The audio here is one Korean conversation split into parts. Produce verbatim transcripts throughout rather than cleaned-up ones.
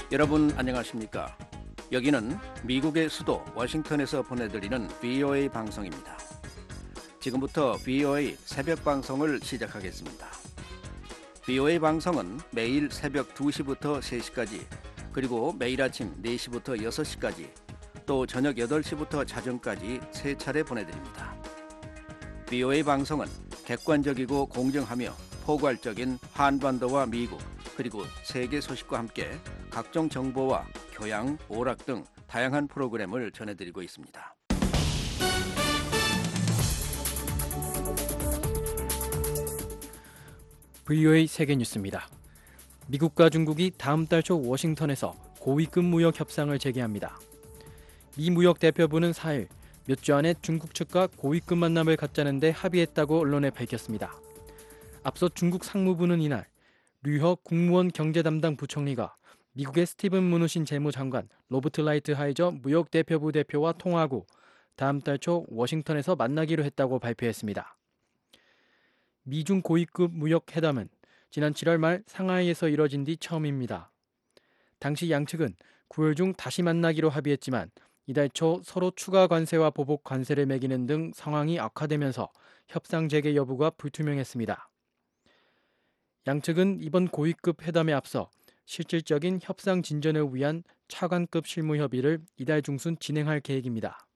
여러분 안녕하십니까? 여기는 미국의 수도 워싱턴에서 보내드리는 브이오에이 방송입니다. 지금부터 브이오에이 새벽 방송을 시작하겠습니다. 브이오에이 방송은 매일 새벽 두 시부터 세 시까지, 그리고 매일 아침 네 시부터 여섯 시까지, 또 저녁 여덟 시부터 자정까지 세 차례 보내드립니다. 브이오에이 방송은 객관적이고 공정하며 포괄적인 한반도와 미국, 그리고 세계 소식과 함께 각종 정보와 교양, 오락 등 다양한 프로그램을 전해드리고 있습니다. 브이오에이 세계뉴스입니다. 미국과 중국이 다음 달 초 워싱턴에서 고위급 무역 협상을 재개합니다. 미 무역 대표부는 사 일 몇 주 안에 중국 측과 고위급 만남을 갖자는 데 합의했다고 언론에 밝혔습니다. 앞서 중국 상무부는 이날 류허 국무원 경제 담당 부총리가 미국의 스티븐 무누신 재무장관, 로버트 라이트하이저 무역 대표부 대표와 통화하고 다음 달 초 워싱턴에서 만나기로 했다고 발표했습니다. 미중 고위급 무역 회담은 지난 칠월 말 상하이에서 이뤄진 뒤 처음입니다. 당시 양측은 구월 중 다시 만나기로 합의했지만 이달 초 서로 추가 관세와 보복 관세를 매기는 등 상황이 악화되면서 협상 재개 여부가 불투명했습니다. 양측은 이번 고위급 회담에 앞서 실질적인 협상 진전을 위한 차관급 실무 협의를 이달 중순 진행할 계획입니다.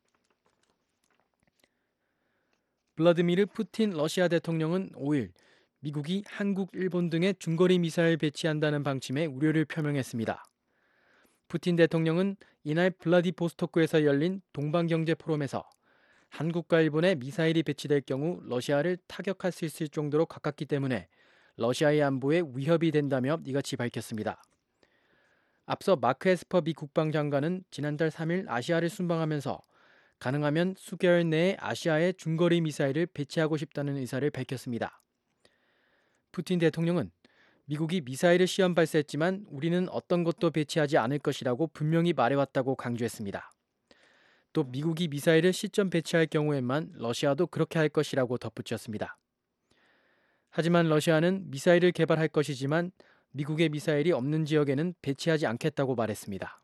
블라디미르 푸틴 러시아 대통령은 오 일 미국이 한국, 일본 등에 중거리 미사일 배치한다는 방침에 우려를 표명했습니다. 푸틴 대통령은 이날 블라디보스토크에서 열린 동방경제 포럼에서 한국과 일본에 미사일이 배치될 경우 러시아를 타격할 수 있을 정도로 가깝기 때문에 러시아의 안보에 위협이 된다며 이같이 밝혔습니다. 앞서 마크 에스퍼 미 국방장관은 지난달 삼 일 아시아를 순방하면서 가능하면 수개월 내에 아시아에 중거리 미사일을 배치하고 싶다는 의사를 밝혔습니다. 푸틴 대통령은 미국이 미사일을 시험 발사했지만 우리는 어떤 것도 배치하지 않을 것이라고 분명히 말해왔다고 강조했습니다. 또 미국이 미사일을 시점 배치할 경우에만 러시아도 그렇게 할 것이라고 덧붙였습니다. 하지만 러시아는 미사일을 개발할 것이지만 미국의 미사일이 없는 지역에는 배치하지 않겠다고 말했습니다.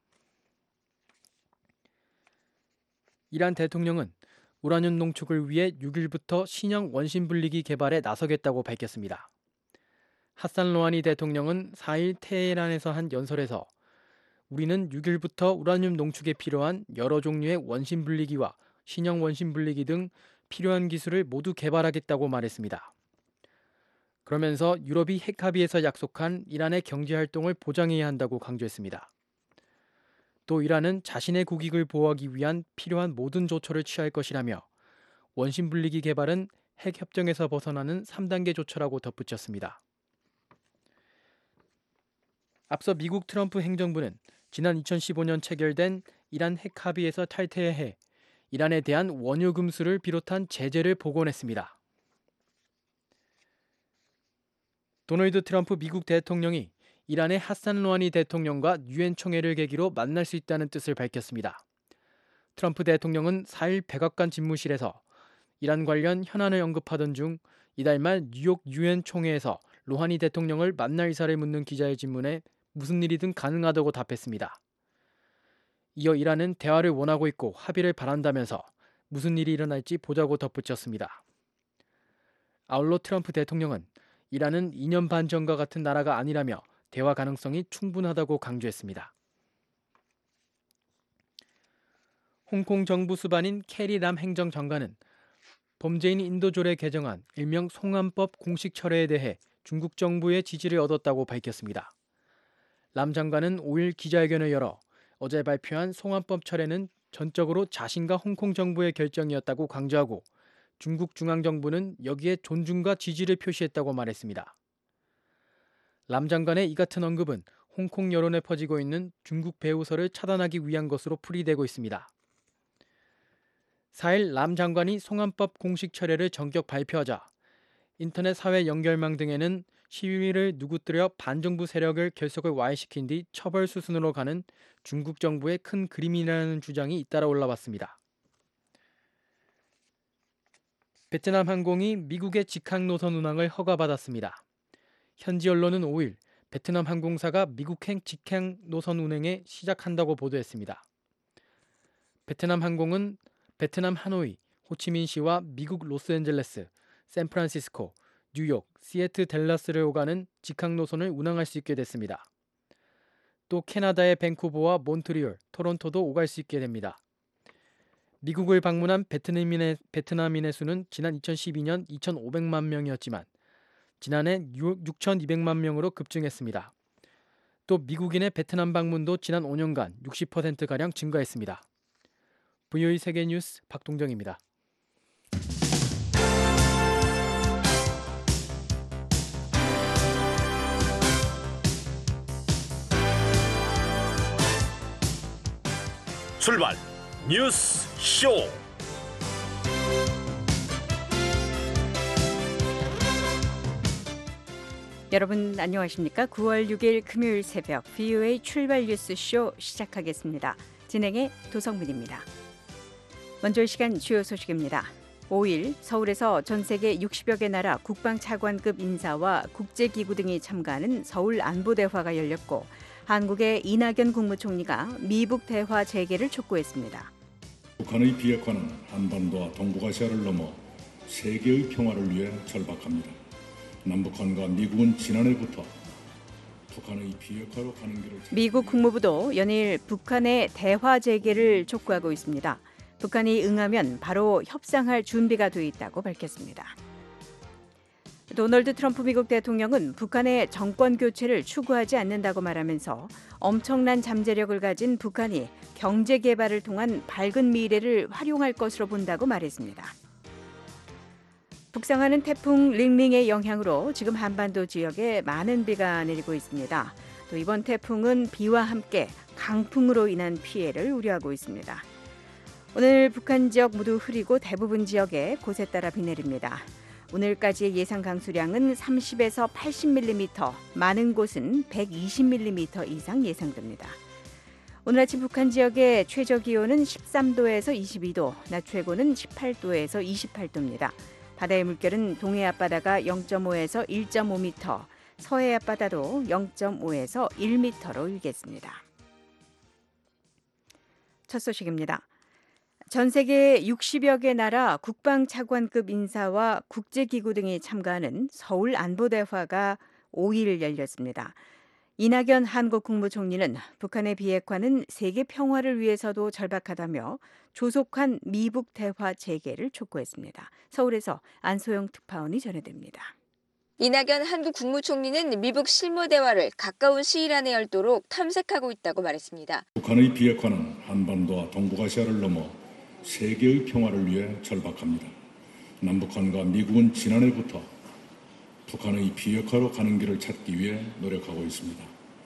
이란 대통령은 우라늄 농축을 위해 육 일부터 신형 원심 분리기 개발에 나서겠다고 밝혔습니다. 하산 로하니 대통령은 사 일 테헤란에서 한 연설에서 우리는 육 일부터 우라늄 농축에 필요한 여러 종류의 원심 분리기와 신형 원심 분리기 등 필요한 기술을 모두 개발하겠다고 말했습니다. 그러면서 유럽이 핵 합의에서 약속한 이란의 경제 활동을 보장해야 한다고 강조했습니다. 또 이란은 자신의 국익을 보호하기 위한 필요한 모든 조처를 취할 것이라며 원심 분리기 개발은 핵 협정에서 벗어나는 삼 단계 조처라고 덧붙였습니다. 앞서 미국 트럼프 행정부는 지난 이천십오 년 체결된 이란 핵 합의에서 탈퇴해야 해 이란에 대한 원유 금수를 비롯한 제재를 복원했습니다. 도널드 트럼프 미국 대통령이 이란의 하산 로하니 대통령과 유엔 총회를 계기로 만날 수 있다는 뜻을 밝혔습니다. 트럼프 대통령은 사 일 백악관 집무실에서 이란 관련 현안을 언급하던 중 이달 말 뉴욕 유엔 총회에서 로하니 대통령을 만날 의사를 묻는 기자의 질문에 무슨 일이든 가능하다고 답했습니다. 이어 이란은 대화를 원하고 있고 합의를 바란다면서 무슨 일이 일어날지 보자고 덧붙였습니다. 아울러 트럼프 대통령은 이란은 이 년 반 전과 같은 나라가 아니라며 대화 가능성이 충분하다고 강조했습니다. 홍콩 정부 수반인 캐리 람 행정장관은 범죄인 인도조례 개정안 일명 송환법 공식 철회에 대해 중국 정부의 지지를 얻었다고 밝혔습니다. 람 장관은 오 일 기자회견을 열어 어제 발표한 송환법 철회는 전적으로 자신과 홍콩 정부의 결정이었다고 강조하고 중국 중앙정부는 여기에 존중과 지지를 표시했다고 말했습니다. 람 장관의 이 같은 언급은 홍콩 여론에 퍼지고 있는 중국 배후설을 차단하기 위한 것으로 풀이되고 있습니다. 사 일 람 장관이 송환법 공식 철회를 전격 발표하자 인터넷 사회 연결망 등에는 시위를 누구뜨려 반정부 세력을 결속을 와해시킨 뒤 처벌 수순으로 가는 중국 정부의 큰 그림이라는 주장이 잇따라 올라왔습니다. 베트남 항공이 미국의 직항 노선 운항을 허가받았습니다. 현지 언론은 오 일 베트남 항공사가 미국행 직행 노선 운행에 시작한다고 보도했습니다. 베트남 항공은 베트남 하노이, 호치민시와 미국 로스앤젤레스, 샌프란시스코, 뉴욕, 시애틀 댈러스를 오가는 직항 노선을 운항할 수 있게 됐습니다. 또 캐나다의 밴쿠버와 몬트리올, 토론토도 오갈 수 있게 됩니다. 미국을 방문한 베트남인의, 베트남인의 수는 지난 이천십이 년 이천오백만 명이었지만 지난해 육천이백만 명으로 급증했습니다. 또 미국인의 베트남 방문도 지난 오 년간 육십 퍼센트가량 증가했습니다. 브이오에이 세계뉴스 박동정입니다. 출발 뉴스 쇼. 여러분 안녕하십니까? 구월 육일 금요일 새벽 브이오에이 출발 뉴스 쇼 시작하겠습니다. 진행의 도성민입니다. 먼저 이 시간 주요 소식입니다. 오일 서울에서 전 세계 육십여 개 나라 국방차관급 인사와 국제기구 등이 참가하는 서울 안보대화가 열렸고 한국의 이낙연 국무총리가 미북 대화 재개를 촉구했습니다. 북한의 비핵화는 한반도와 동북아시아를 넘어 세계의 평화를 위해 절박합니다. 남북한과 미국은 지난해부터 북한의 비핵화로 가는 길을 미국 국무부도 연일 북한의 대화 재개를 촉구하고 있습니다. 북한이 응하면 바로 협상할 준비가 돼 있다고 밝혔습니다. 도널드 트럼프 미국 대통령은 북한의 정권 교체를 추구하지 않는다고 말하면서 엄청난 잠재력을 가진 북한이 경제 개발을 통한 밝은 미래를 활용할 것으로 본다고 말했습니다. 북상하는 태풍 링링의 영향으로 지금 한반도 지역에 많은 비가 내리고 있습니다. 또 이번 태풍은 비와 함께 강풍으로 인한 피해를 우려하고 있습니다. 오늘 북한 지역 모두 흐리고 대부분 지역에 곳에 따라 비 내립니다. 오늘까지의 예상 강수량은 삼십에서 팔십 밀리미터, 많은 곳은 백이십 밀리미터 이상 예상됩니다. 오늘 아침 북한 지역의 최저 기온은 십삼 도에서 이십이 도, 낮 최고는 십팔 도에서 이십팔 도입니다. 바다의 물결은 동해 앞바다가 영 점 오에서 일 점 오 미터, 서해 앞바다도 영 점 오에서 일 미터로 일겠습니다. 첫 소식입니다. 전 세계 육십여 개 나라 국방차관급 인사와 국제기구 등이 참가하는 서울 안보대화가 오일 열렸습니다. 이낙연 한국 국무총리는 북한의 비핵화는 세계 평화를 위해서도 절박하다며 조속한 미북 대화 재개를 촉구했습니다. 서울에서 안소영 특파원이 전해드립니다. 이낙연 한국 국무총리는 미북 실무 대화를 가까운 시일 안에 열도록 탐색하고 있다고 말했습니다. 북한의 비핵화는 한반도와 동북아시아를 넘어 세계의 평화를 위해 절박합니다. 남북한과 미국은 지난해부터 북한의 비핵화로 가는 길을 찾기 위해 노력하고 있습니다.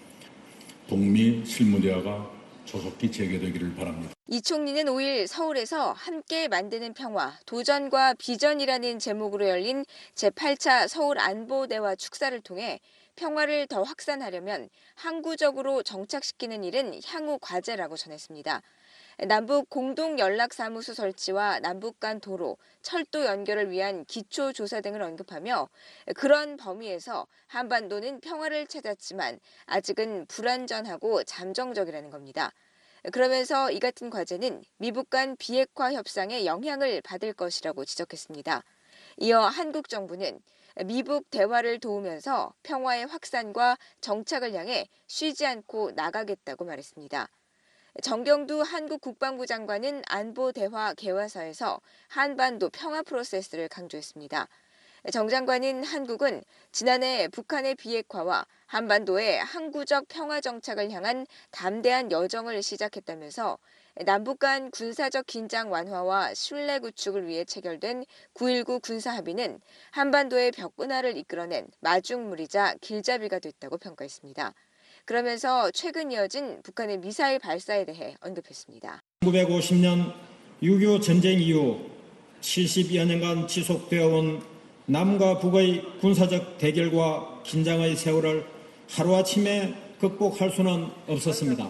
북미 실무대화가 조속히 재개되기를 바랍니다. 이 총리는 오일 서울에서 함께 만드는 평화, 도전과 비전이라는 제목으로 열린 제팔 차 서울 안보대화 축사를 통해 평화를 더 확산하려면 항구적으로 정착시키는 일은 향후 과제라고 전했습니다. 남북 공동연락사무소 설치와 남북 간 도로, 철도 연결을 위한 기초조사 등을 언급하며 그런 범위에서 한반도는 평화를 찾았지만 아직은 불완전하고 잠정적이라는 겁니다. 그러면서 이 같은 과제는 미북 간 비핵화 협상에 영향을 받을 것이라고 지적했습니다. 이어 한국 정부는 미북 대화를 도우면서 평화의 확산과 정착을 향해 쉬지 않고 나가겠다고 말했습니다. 정경두 한국 국방부 장관은 안보대화 개화사에서 한반도 평화 프로세스를 강조했습니다. 정 장관은 한국은 지난해 북한의 비핵화와 한반도의 항구적 평화 정착을 향한 담대한 여정을 시작했다면서 남북 간 군사적 긴장 완화와 신뢰 구축을 위해 체결된 구일구 군사합의는 한반도의 벽분화를 이끌어낸 마중물이자 길잡이가 됐다고 평가했습니다. 그러면서 최근 이어진 북한의 미사일 발사에 대해 언급했습니다. 천구백오십 년 육이오 전쟁 이후 칠십여 년간 지속되어 온 남과 북의 군사적 대결과 긴장의 세월을 하루아침에 극복할 수는 없었습니다.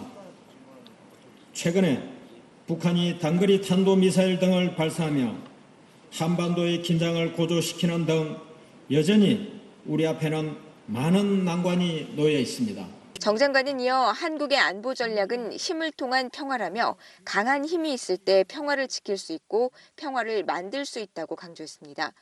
최근에 북한이 단거리 탄도미사일 등을 발사하며 한반도의 긴장을 고조시키는 등 여전히 우리 앞에는 많은 난관이 놓여 있습니다. 정 장관은 이어 한국의 안보 전략은 힘을 통한 평화라며 강한 힘이 있을 때 평화를 지킬 수 있고 평화를 만들 수 있다고 강조했습니다.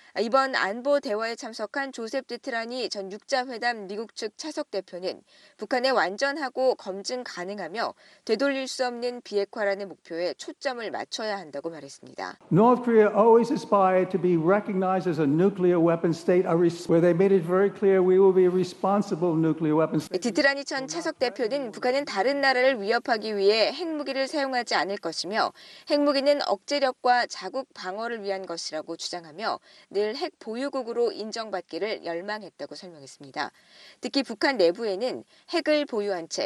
이번 안보 대화에 참석한 조셉 드트라니 전 육자회담 미국 측 차석 대표는 북한의 완전하고 검증 가능하며 되돌릴 수 없는 비핵화라는 목표에 초점을 맞춰야 한다고 말했습니다. North Korea always aspired to be recognized as a nuclear weapon state, where they made it very clear we will be a responsible nuclear weapon state. 드트라니 전 차석 대표는 북한은 다른 나라를 위협하기 위해 핵무기를 사용하지 않을 것이며 핵무기는 억제력과 자국 방어를 위한 것이라고 주장하며 늘 핵 보유국으로 인정받기를 열망했다고 설명했습니다. 특히 북한 내부에는 핵을 보유한 채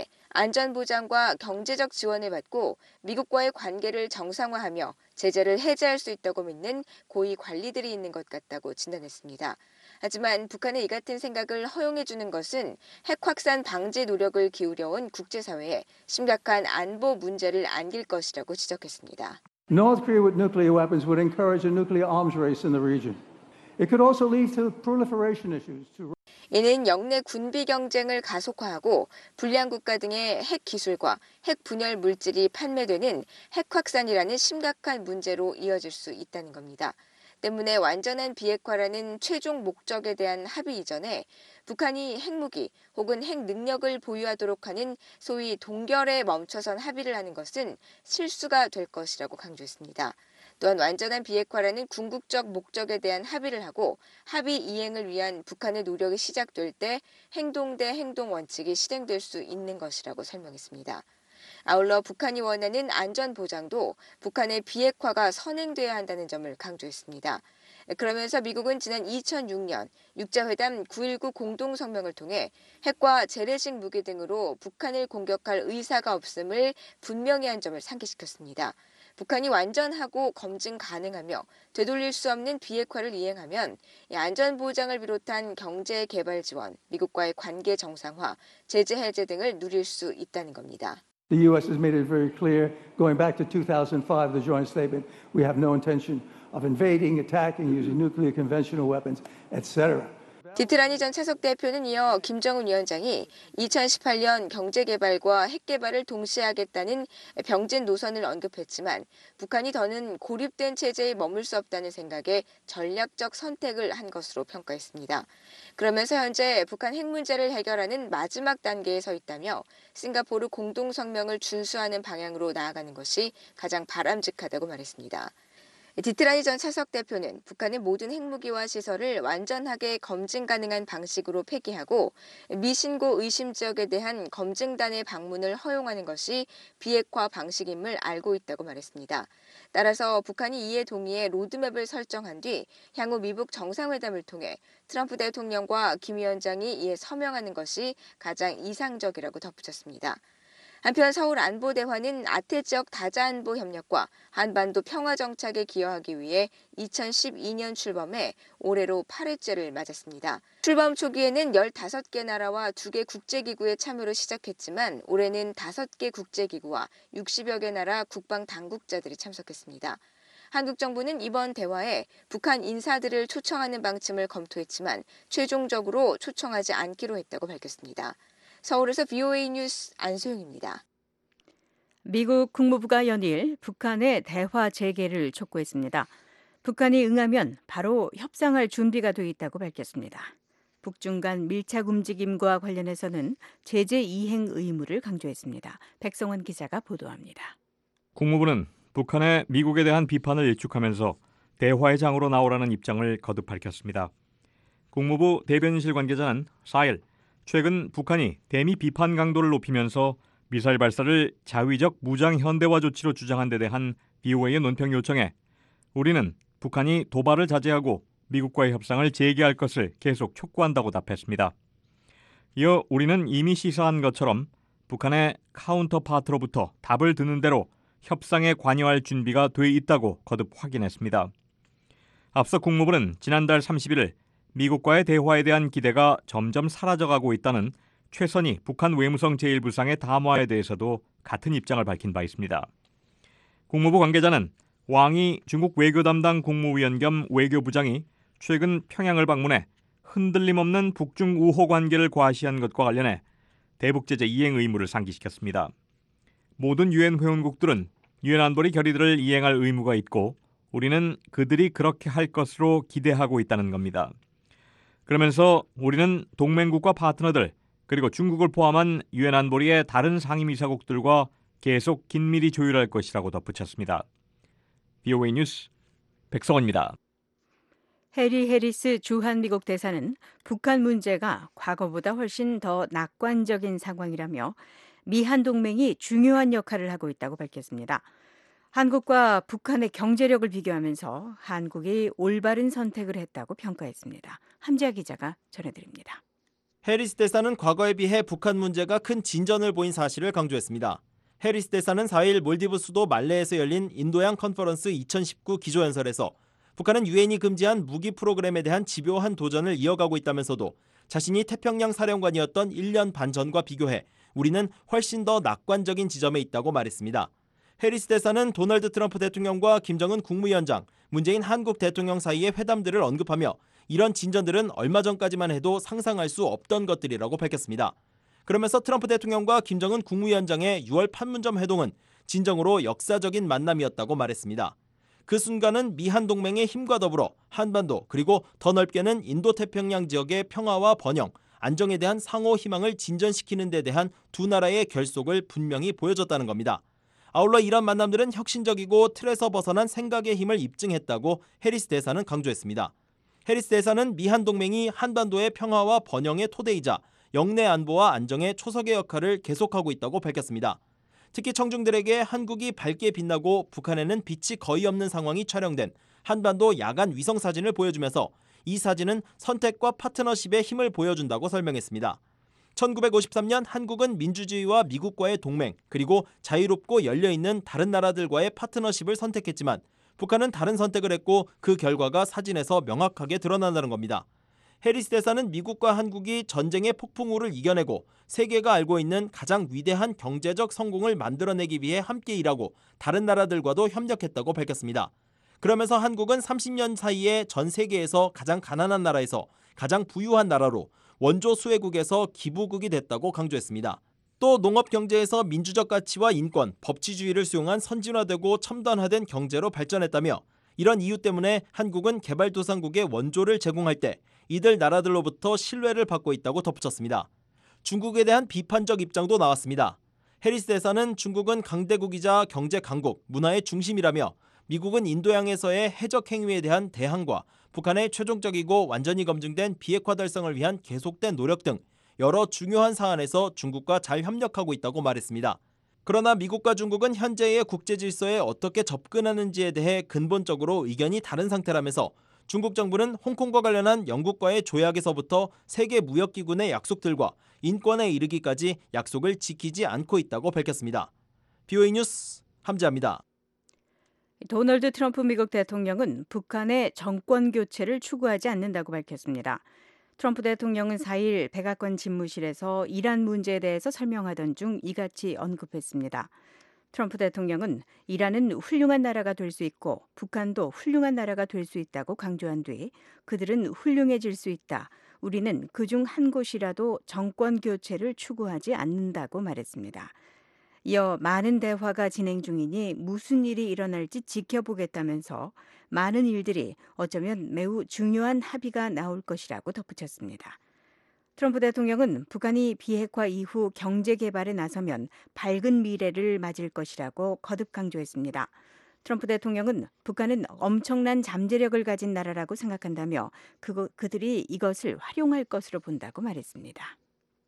안전보장과 경제적 지원을 받고 미국과의 관계를 정상화하며 제재를 해제할 수 있다고 믿는 고위 관리들이 있는 것 같다고 진단했습니다. 하지만 북한의 이 같은 생각을 허용해주는 것은 핵 확산 방지 노력을 기울여온 국제사회에 심각한 안보 문제를 안길 것이라고 지적했습니다. North Korea with nuclear weapons would encourage a nuclear arms race in the region. It could also lead to proliferation issues. To... 이는 영내 군비 경쟁을 가속화하고 불량 국가 등의 핵 기술과 핵 분열 물질이 판매되는 핵 확산이라는 심각한 문제로 이어질 수 있다는 겁니다. 때문에 완전한 비핵화라는 최종 목적에 대한 합의 이전에 북한이 핵무기 혹은 핵 능력을 보유하도록 하는 소위 동결에 멈춰선 합의를 하는 것은 실수가 될 것이라고 강조했습니다. 또한 완전한 비핵화라는 궁극적 목적에 대한 합의를 하고 합의 이행을 위한 북한의 노력이 시작될 때 행동 대 행동 원칙이 실행될 수 있는 것이라고 설명했습니다. 아울러 북한이 원하는 안전보장도 북한의 비핵화가 선행돼야 한다는 점을 강조했습니다. 그러면서 미국은 지난 이천육 년 육자회담 구일구 공동성명을 통해 핵과 재래식 무기 등으로 북한을 공격할 의사가 없음을 분명히 한 점을 상기시켰습니다. 북한이 완전하고 검증 가능하며 되돌릴 수 없는 비핵화를 이행하면 안전보장을 비롯한 경제 개발 지원, 미국과의 관계 정상화, 제재 해제 등을 누릴 수 있다는 겁니다. The U S has made it very clear, going back to two thousand five, the joint statement, we have no intention of invading, attacking, using nuclear conventional weapons, et cetera. 디트라니 전 차석 대표는 이어 김정은 위원장이 이천십팔 년 경제개발과 핵개발을 동시에 하겠다는 병진 노선을 언급했지만 북한이 더는 고립된 체제에 머물 수 없다는 생각에 전략적 선택을 한 것으로 평가했습니다. 그러면서 현재 북한 핵 문제를 해결하는 마지막 단계에 서 있다며 싱가포르 공동성명을 준수하는 방향으로 나아가는 것이 가장 바람직하다고 말했습니다. 디트라니 전 차석 대표는 북한의 모든 핵무기와 시설을 완전하게 검증 가능한 방식으로 폐기하고 미신고 의심 지역에 대한 검증단의 방문을 허용하는 것이 비핵화 방식임을 알고 있다고 말했습니다. 따라서 북한이 이에 동의해 로드맵을 설정한 뒤 향후 미북 정상회담을 통해 트럼프 대통령과 김 위원장이 이에 서명하는 것이 가장 이상적이라고 덧붙였습니다. 한편 서울 안보대화는 아태 지역 다자안보 협력과 한반도 평화 정착에 기여하기 위해 이천십이 년 출범해 올해로 팔 회째를 맞았습니다. 출범 초기에는 열다섯 개 나라와 두 개 국제기구의 참여로 시작했지만 올해는 다섯 개 국제기구와 육십여 개 나라 국방 당국자들이 참석했습니다. 한국 정부는 이번 대화에 북한 인사들을 초청하는 방침을 검토했지만 최종적으로 초청하지 않기로 했다고 밝혔습니다. 서울에서 브이오에이 뉴스 안소영입니다. 미국 국무부가 연일 북한의 대화 재개를 촉구했습니다. 북한이 응하면 바로 협상할 준비가 돼 있다고 밝혔습니다. 북중 간 밀착 움직임과 관련해서는 제재 이행 의무를 강조했습니다. 백성원 기자가 보도합니다. 국무부는 북한의 미국에 대한 비판을 일축하면서 대화의 장으로 나오라는 입장을 거듭 밝혔습니다. 국무부 대변인실 관계자는 사 일 최근 북한이 대미 비판 강도를 높이면서 미사일 발사를 자위적 무장 현대화 조치로 주장한 데 대한 브이오에이의 논평 요청에 우리는 북한이 도발을 자제하고 미국과의 협상을 재개할 것을 계속 촉구한다고 답했습니다. 이어 우리는 이미 시사한 것처럼 북한의 카운터파트로부터 답을 듣는 대로 협상에 관여할 준비가 돼 있다고 거듭 확인했습니다. 앞서 국무부는 지난달 삼십 일 미국과의 대화에 대한 기대가 점점 사라져가고 있다는 최선희 북한 외무성 제일 부상의 담화에 대해서도 같은 입장을 밝힌 바 있습니다. 국무부 관계자는 왕이 중국 외교 담당 국무위원 겸 외교부장이 최근 평양을 방문해 흔들림 없는 북중 우호 관계를 과시한 것과 관련해 대북 제재 이행 의무를 상기시켰습니다. 모든 유엔 회원국들은 유엔 안보리 결의들을 이행할 의무가 있고 우리는 그들이 그렇게 할 것으로 기대하고 있다는 겁니다. 그러면서 우리는 동맹국과 파트너들 그리고 중국을 포함한 유엔 안보리의 다른 상임이사국들과 계속 긴밀히 조율할 것이라고 덧붙였습니다. 비오에이 뉴스 백성원입니다. 해리 해리스 주한 미국 대사는 북한 문제가 과거보다 훨씬 더 낙관적인 상황이라며 미한 동맹이 중요한 역할을 하고 있다고 밝혔습니다. 한국과 북한의 경제력을 비교하면서 한국이 올바른 선택을 했다고 평가했습니다. 함지아 기자가 전해드립니다. 해리스 대사는 과거에 비해 북한 문제가 큰 진전을 보인 사실을 강조했습니다. 해리스 대사는 사 일 몰디브 수도 말레에서 열린 인도양 컨퍼런스 이천십구 기조연설에서 북한은 유엔이 금지한 무기 프로그램에 대한 집요한 도전을 이어가고 있다면서도 자신이 태평양 사령관이었던 일 년 반 전과 비교해 우리는 훨씬 더 낙관적인 지점에 있다고 말했습니다. 해리스 대사는 도널드 트럼프 대통령과 김정은 국무위원장, 문재인 한국 대통령 사이의 회담들을 언급하며 이런 진전들은 얼마 전까지만 해도 상상할 수 없던 것들이라고 밝혔습니다. 그러면서 트럼프 대통령과 김정은 국무위원장의 유월 판문점 회동은 진정으로 역사적인 만남이었다고 말했습니다. 그 순간은 미한 동맹의 힘과 더불어 한반도 그리고 더 넓게는 인도태평양 지역의 평화와 번영, 안정에 대한 상호 희망을 진전시키는 데 대한 두 나라의 결속을 분명히 보여줬다는 겁니다. 아울러 이런 만남들은 혁신적이고 틀에서 벗어난 생각의 힘을 입증했다고 해리스 대사는 강조했습니다. 해리스 대사는 미한 동맹이 한반도의 평화와 번영의 토대이자 영내 안보와 안정의 초석의 역할을 계속하고 있다고 밝혔습니다. 특히 청중들에게 한국이 밝게 빛나고 북한에는 빛이 거의 없는 상황이 촬영된 한반도 야간 위성 사진을 보여주면서 이 사진은 선택과 파트너십의 힘을 보여준다고 설명했습니다. 천구백오십삼 년 한국은 민주주의와 미국과의 동맹 그리고 자유롭고 열려있는 다른 나라들과의 파트너십을 선택했지만 북한은 다른 선택을 했고 그 결과가 사진에서 명확하게 드러난다는 겁니다. 해리스 대사는 미국과 한국이 전쟁의 폭풍우를 이겨내고 세계가 알고 있는 가장 위대한 경제적 성공을 만들어내기 위해 함께 일하고 다른 나라들과도 협력했다고 밝혔습니다. 그러면서 한국은 삼십 년 사이에 전 세계에서 가장 가난한 나라에서 가장 부유한 나라로 원조 수혜국에서 기부국이 됐다고 강조했습니다. 또 농업 경제에서 민주적 가치와 인권, 법치주의를 수용한 선진화되고 첨단화된 경제로 발전했다며 이런 이유 때문에 한국은 개발도상국의 원조를 제공할 때 이들 나라들로부터 신뢰를 받고 있다고 덧붙였습니다. 중국에 대한 비판적 입장도 나왔습니다. 해리스 대사는 중국은 강대국이자 경제 강국, 문화의 중심이라며 미국은 인도양에서의 해적 행위에 대한 대항과 북한의 최종적이고 완전히 검증된 비핵화 달성을 위한 계속된 노력 등 여러 중요한 사안에서 중국과 잘 협력하고 있다고 말했습니다. 그러나 미국과 중국은 현재의 국제 질서에 어떻게 접근하는지에 대해 근본적으로 의견이 다른 상태라면서 중국 정부는 홍콩과 관련한 영국과의 조약에서부터 세계무역기구의 약속들과 인권에 이르기까지 약속을 지키지 않고 있다고 밝혔습니다. 비오에이 뉴스 함지아입니다. 도널드 트럼프 미국 대통령은 북한의 정권 교체를 추구하지 않는다고 밝혔습니다. 트럼프 대통령은 사 일 백악관 집무실에서 이란 문제에 대해서 설명하던 중 이같이 언급했습니다. 트럼프 대통령은 이란은 훌륭한 나라가 될 수 있고 북한도 훌륭한 나라가 될 수 있다고 강조한 뒤 그들은 훌륭해질 수 있다. 우리는 그중 한 곳이라도 정권 교체를 추구하지 않는다고 말했습니다. 이어 많은 대화가 진행 중이니 무슨 일이 일어날지 지켜보겠다면서 많은 일들이 어쩌면 매우 중요한 합의가 나올 것이라고 덧붙였습니다. 트럼프 대통령은 북한이 비핵화 이후 경제 개발에 나서면 밝은 미래를 맞을 것이라고 거듭 강조했습니다. 트럼프 대통령은 북한은 엄청난 잠재력을 가진 나라라고 생각한다며 그, 그들이 이것을 활용할 것으로 본다고 말했습니다.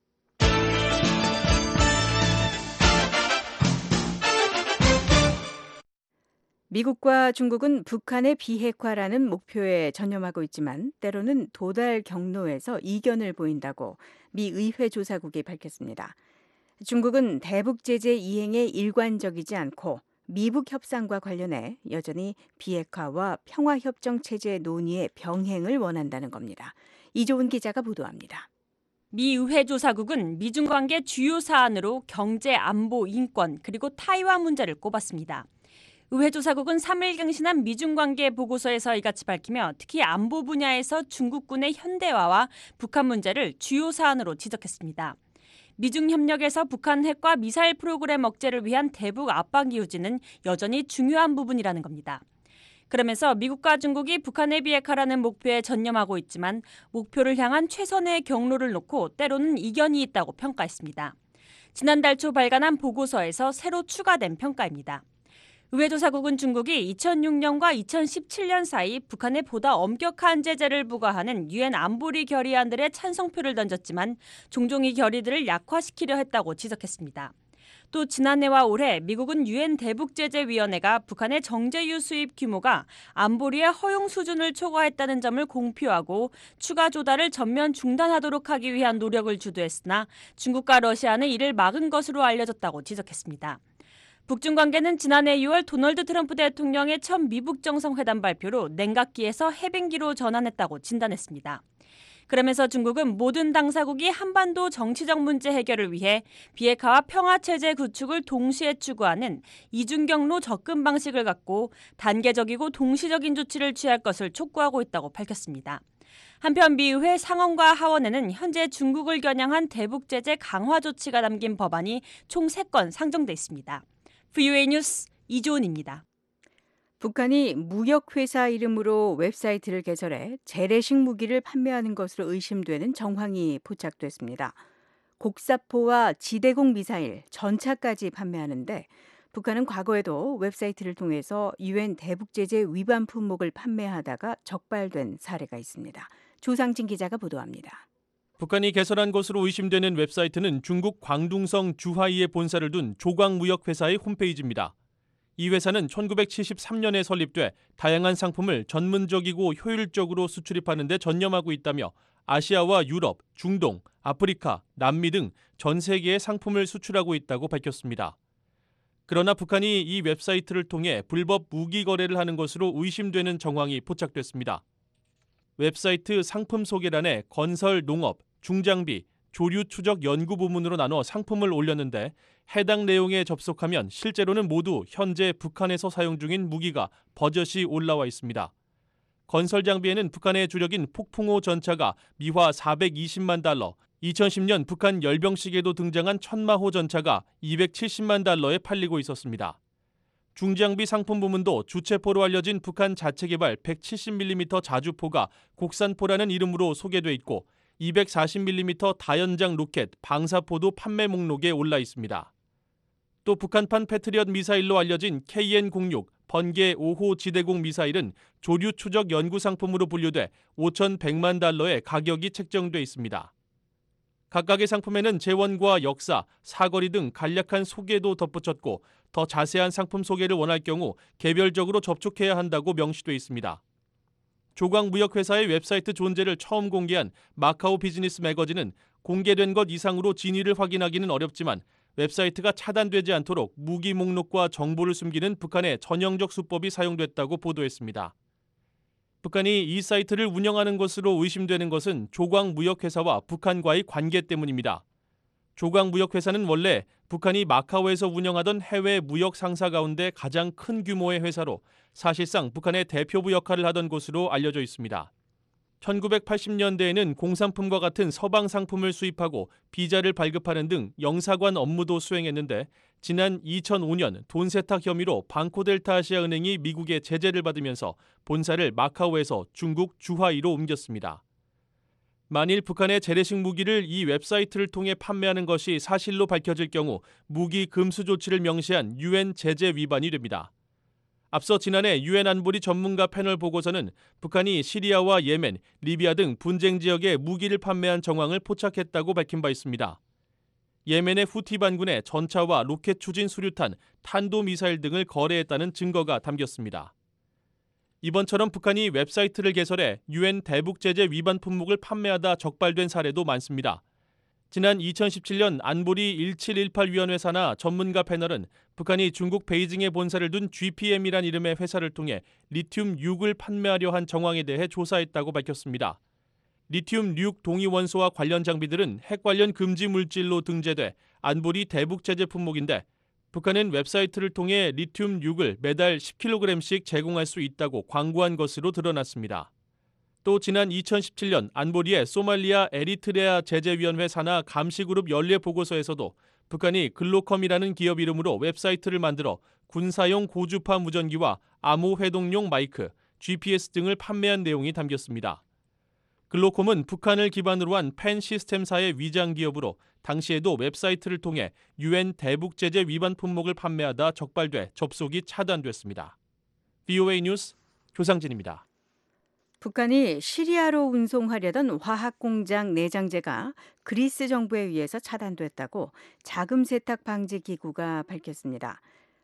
미국과 중국은 북한의 비핵화라는 목표에 전념하고 있지만 때로는 도달 경로에서 이견을 보인다고 미 의회 조사국이 밝혔습니다. 중국은 대북 제재 이행에 일관적이지 않고 미북 협상과 관련해 여전히 비핵화와 평화협정 체제 논의의 병행을 원한다는 겁니다. 이조은 기자가 보도합니다. 미 의회 조사국은 미중 관계 주요 사안으로 경제, 안보, 인권 그리고 타이완 문제를 꼽았습니다. 의회 조사국은 삼 일 경신한 미중 관계 보고서에서 이같이 밝히며 특히 안보 분야에서 중국군의 현대화와 북한 문제를 주요 사안으로 지적했습니다. 미중 협력에서 북한 핵과 미사일 프로그램 억제를 위한 대북 압박 이유지는 여전히 중요한 부분이라는 겁니다. 그러면서 미국과 중국이 북한의 비핵화라는 목표에 전념하고 있지만 목표를 향한 최선의 경로를 놓고 때로는 이견이 있다고 평가했습니다. 지난달 초 발간한 보고서에서 새로 추가된 평가입니다. 의회조사국은 중국이 이천육 년과 이천십칠 년 사이 북한에 보다 엄격한 제재를 부과하는 유엔 안보리 결의안들의 찬성표를 던졌지만 종종 이 결의들을 약화시키려 했다고 지적했습니다. 또 지난해와 올해 미국은 유엔 대북제재위원회가 북한의 정제유 수입 규모가 안보리의 허용 수준을 초과했다는 점을 공표하고 추가 조달을 전면 중단하도록 하기 위한 노력을 주도했으나 중국과 러시아는 이를 막은 것으로 알려졌다고 지적했습니다. 북중 관계는 지난해 유월 도널드 트럼프 대통령의 첫 미북 정상회담 발표로 냉각기에서 해빙기로 전환했다고 진단했습니다. 그러면서 중국은 모든 당사국이 한반도 정치적 문제 해결을 위해 비핵화와 평화체제 구축을 동시에 추구하는 이중경로 접근 방식을 갖고 단계적이고 동시적인 조치를 취할 것을 촉구하고 있다고 밝혔습니다. 한편 미 의회 상원과 하원에는 현재 중국을 겨냥한 대북제재 강화 조치가 담긴 법안이 총 세 건 상정돼 있습니다. 브이오에이 뉴스 이조은입니다. 북한이 무역회사 이름으로 웹사이트를 개설해 재래식 무기를 판매하는 것으로 의심되는 정황이 포착됐습니다. 곡사포와 지대공 미사일, 전차까지 판매하는데 북한은 과거에도 웹사이트를 통해서 유엔 대북제재 위반 품목을 판매하다가 적발된 사례가 있습니다. 조상진 기자가 보도합니다. 북한이 개설한 것으로 의심되는 웹사이트는 중국 광둥성 주하이에 본사를 둔 조광무역회사의 홈페이지입니다. 이 회사는 천구백칠십삼 년에 설립돼 다양한 상품을 전문적이고 효율적으로 수출입하는 데 전념하고 있다며 아시아와 유럽, 중동, 아프리카, 남미 등 전 세계에 상품을 수출하고 있다고 밝혔습니다. 그러나 북한이 이 웹사이트를 통해 불법 무기 거래를 하는 것으로 의심되는 정황이 포착됐습니다. 웹사이트 상품 소개란에 건설, 농업, 중장비, 조류 추적 연구 부문으로 나눠 상품을 올렸는데 해당 내용에 접속하면 실제로는 모두 현재 북한에서 사용 중인 무기가 버젓이 올라와 있습니다. 건설 장비에는 북한의 주력인 폭풍호 전차가 미화 사백이십만 달러, 이천십 년 북한 열병식에도 등장한 천마호 전차가 이백칠십만 달러에 팔리고 있었습니다. 중장비 상품 부문도 주체포로 알려진 북한 자체 개발 백칠십 밀리미터 자주포가 곡산포라는 이름으로 소개돼 있고 이백사십 밀리미터 다연장 로켓 방사포도 판매 목록에 올라 있습니다. 또 북한판 패트리엇 미사일로 알려진 케이엔 공육 번개 오 호 지대공 미사일은 조류 추적 연구 상품으로 분류돼 오천백만 달러의 가격이 책정돼 있습니다. 각각의 상품에는 재원과 역사, 사거리 등 간략한 소개도 덧붙였고 더 자세한 상품 소개를 원할 경우 개별적으로 접촉해야 한다고 명시돼 있습니다. 조광무역회사의 웹사이트 존재를 처음 공개한 마카오 비즈니스 매거진은 공개된 것 이상으로 진위를 확인하기는 어렵지만 웹사이트가 차단되지 않도록 무기 목록과 정보를 숨기는 북한의 전형적 수법이 사용됐다고 보도했습니다. 북한이 이 사이트를 운영하는 것으로 의심되는 것은 조광무역회사와 북한과의 관계 때문입니다. 조광무역회사는 원래 북한이 마카오에서 운영하던 해외 무역 상사 가운데 가장 큰 규모의 회사로 사실상 북한의 대표부 역할을 하던 곳으로 알려져 있습니다. 천구백팔십 년대에는 공산품과 같은 서방 상품을 수입하고 비자를 발급하는 등 영사관 업무도 수행했는데 지난 이천오 년 돈 세탁 혐의로 방코델타아시아은행이 미국의 제재를 받으면서 본사를 마카오에서 중국 주하이로 옮겼습니다. 만일 북한의 재래식 무기를 이 웹사이트를 통해 판매하는 것이 사실로 밝혀질 경우 무기 금수 조치를 명시한 유엔 제재 위반이 됩니다. 앞서 지난해 유엔 안보리 전문가 패널 보고서는 북한이 시리아와 예멘, 리비아 등 분쟁 지역에 무기를 판매한 정황을 포착했다고 밝힌 바 있습니다. 예멘의 후티 반군에 전차와 로켓 추진 수류탄, 탄도미사일 등을 거래했다는 증거가 담겼습니다. 이번처럼 북한이 웹사이트를 개설해 유엔 대북제재 위반 품목을 판매하다 적발된 사례도 많습니다. 지난 이천십칠 년 안보리 일칠일팔 위원회 산하 전문가 패널은 북한이 중국 베이징에 본사를 둔 지피엠이란 이름의 회사를 통해 리튬 육을 판매하려 한 정황에 대해 조사했다고 밝혔습니다. 리튬 육 동위원소와 관련 장비들은 핵 관련 금지 물질로 등재돼 안보리 대북제재 품목인데 북한은 웹사이트를 통해 리튬 육을 매달 십 킬로그램씩 제공할 수 있다고 광고한 것으로 드러났습니다. 또 지난 이천십칠 년 안보리의 소말리아 에리트레아 제재위원회 산하 감시그룹 연례 보고서에서도 북한이 글로컴이라는 기업 이름으로 웹사이트를 만들어 군사용 고주파 무전기와 암호 회동용 마이크, 지피에스 등을 판매한 내용이 담겼습니다. 글로콤은 북한을 기반으로 한 펜 시스템사의 위장 기업으로 당시에도 웹사이트를 통해 유엔 대북 제재 위반 품목을 판매하다 적발돼 접속이 차단됐습니다. 브이오에이 뉴스 조상진입니다. 북한이 시리아로 운송하려던 화학공장 내장재가 그리스 정부에 의해서 차단됐다고 자금 세탁 방지 기구가 밝혔습니다.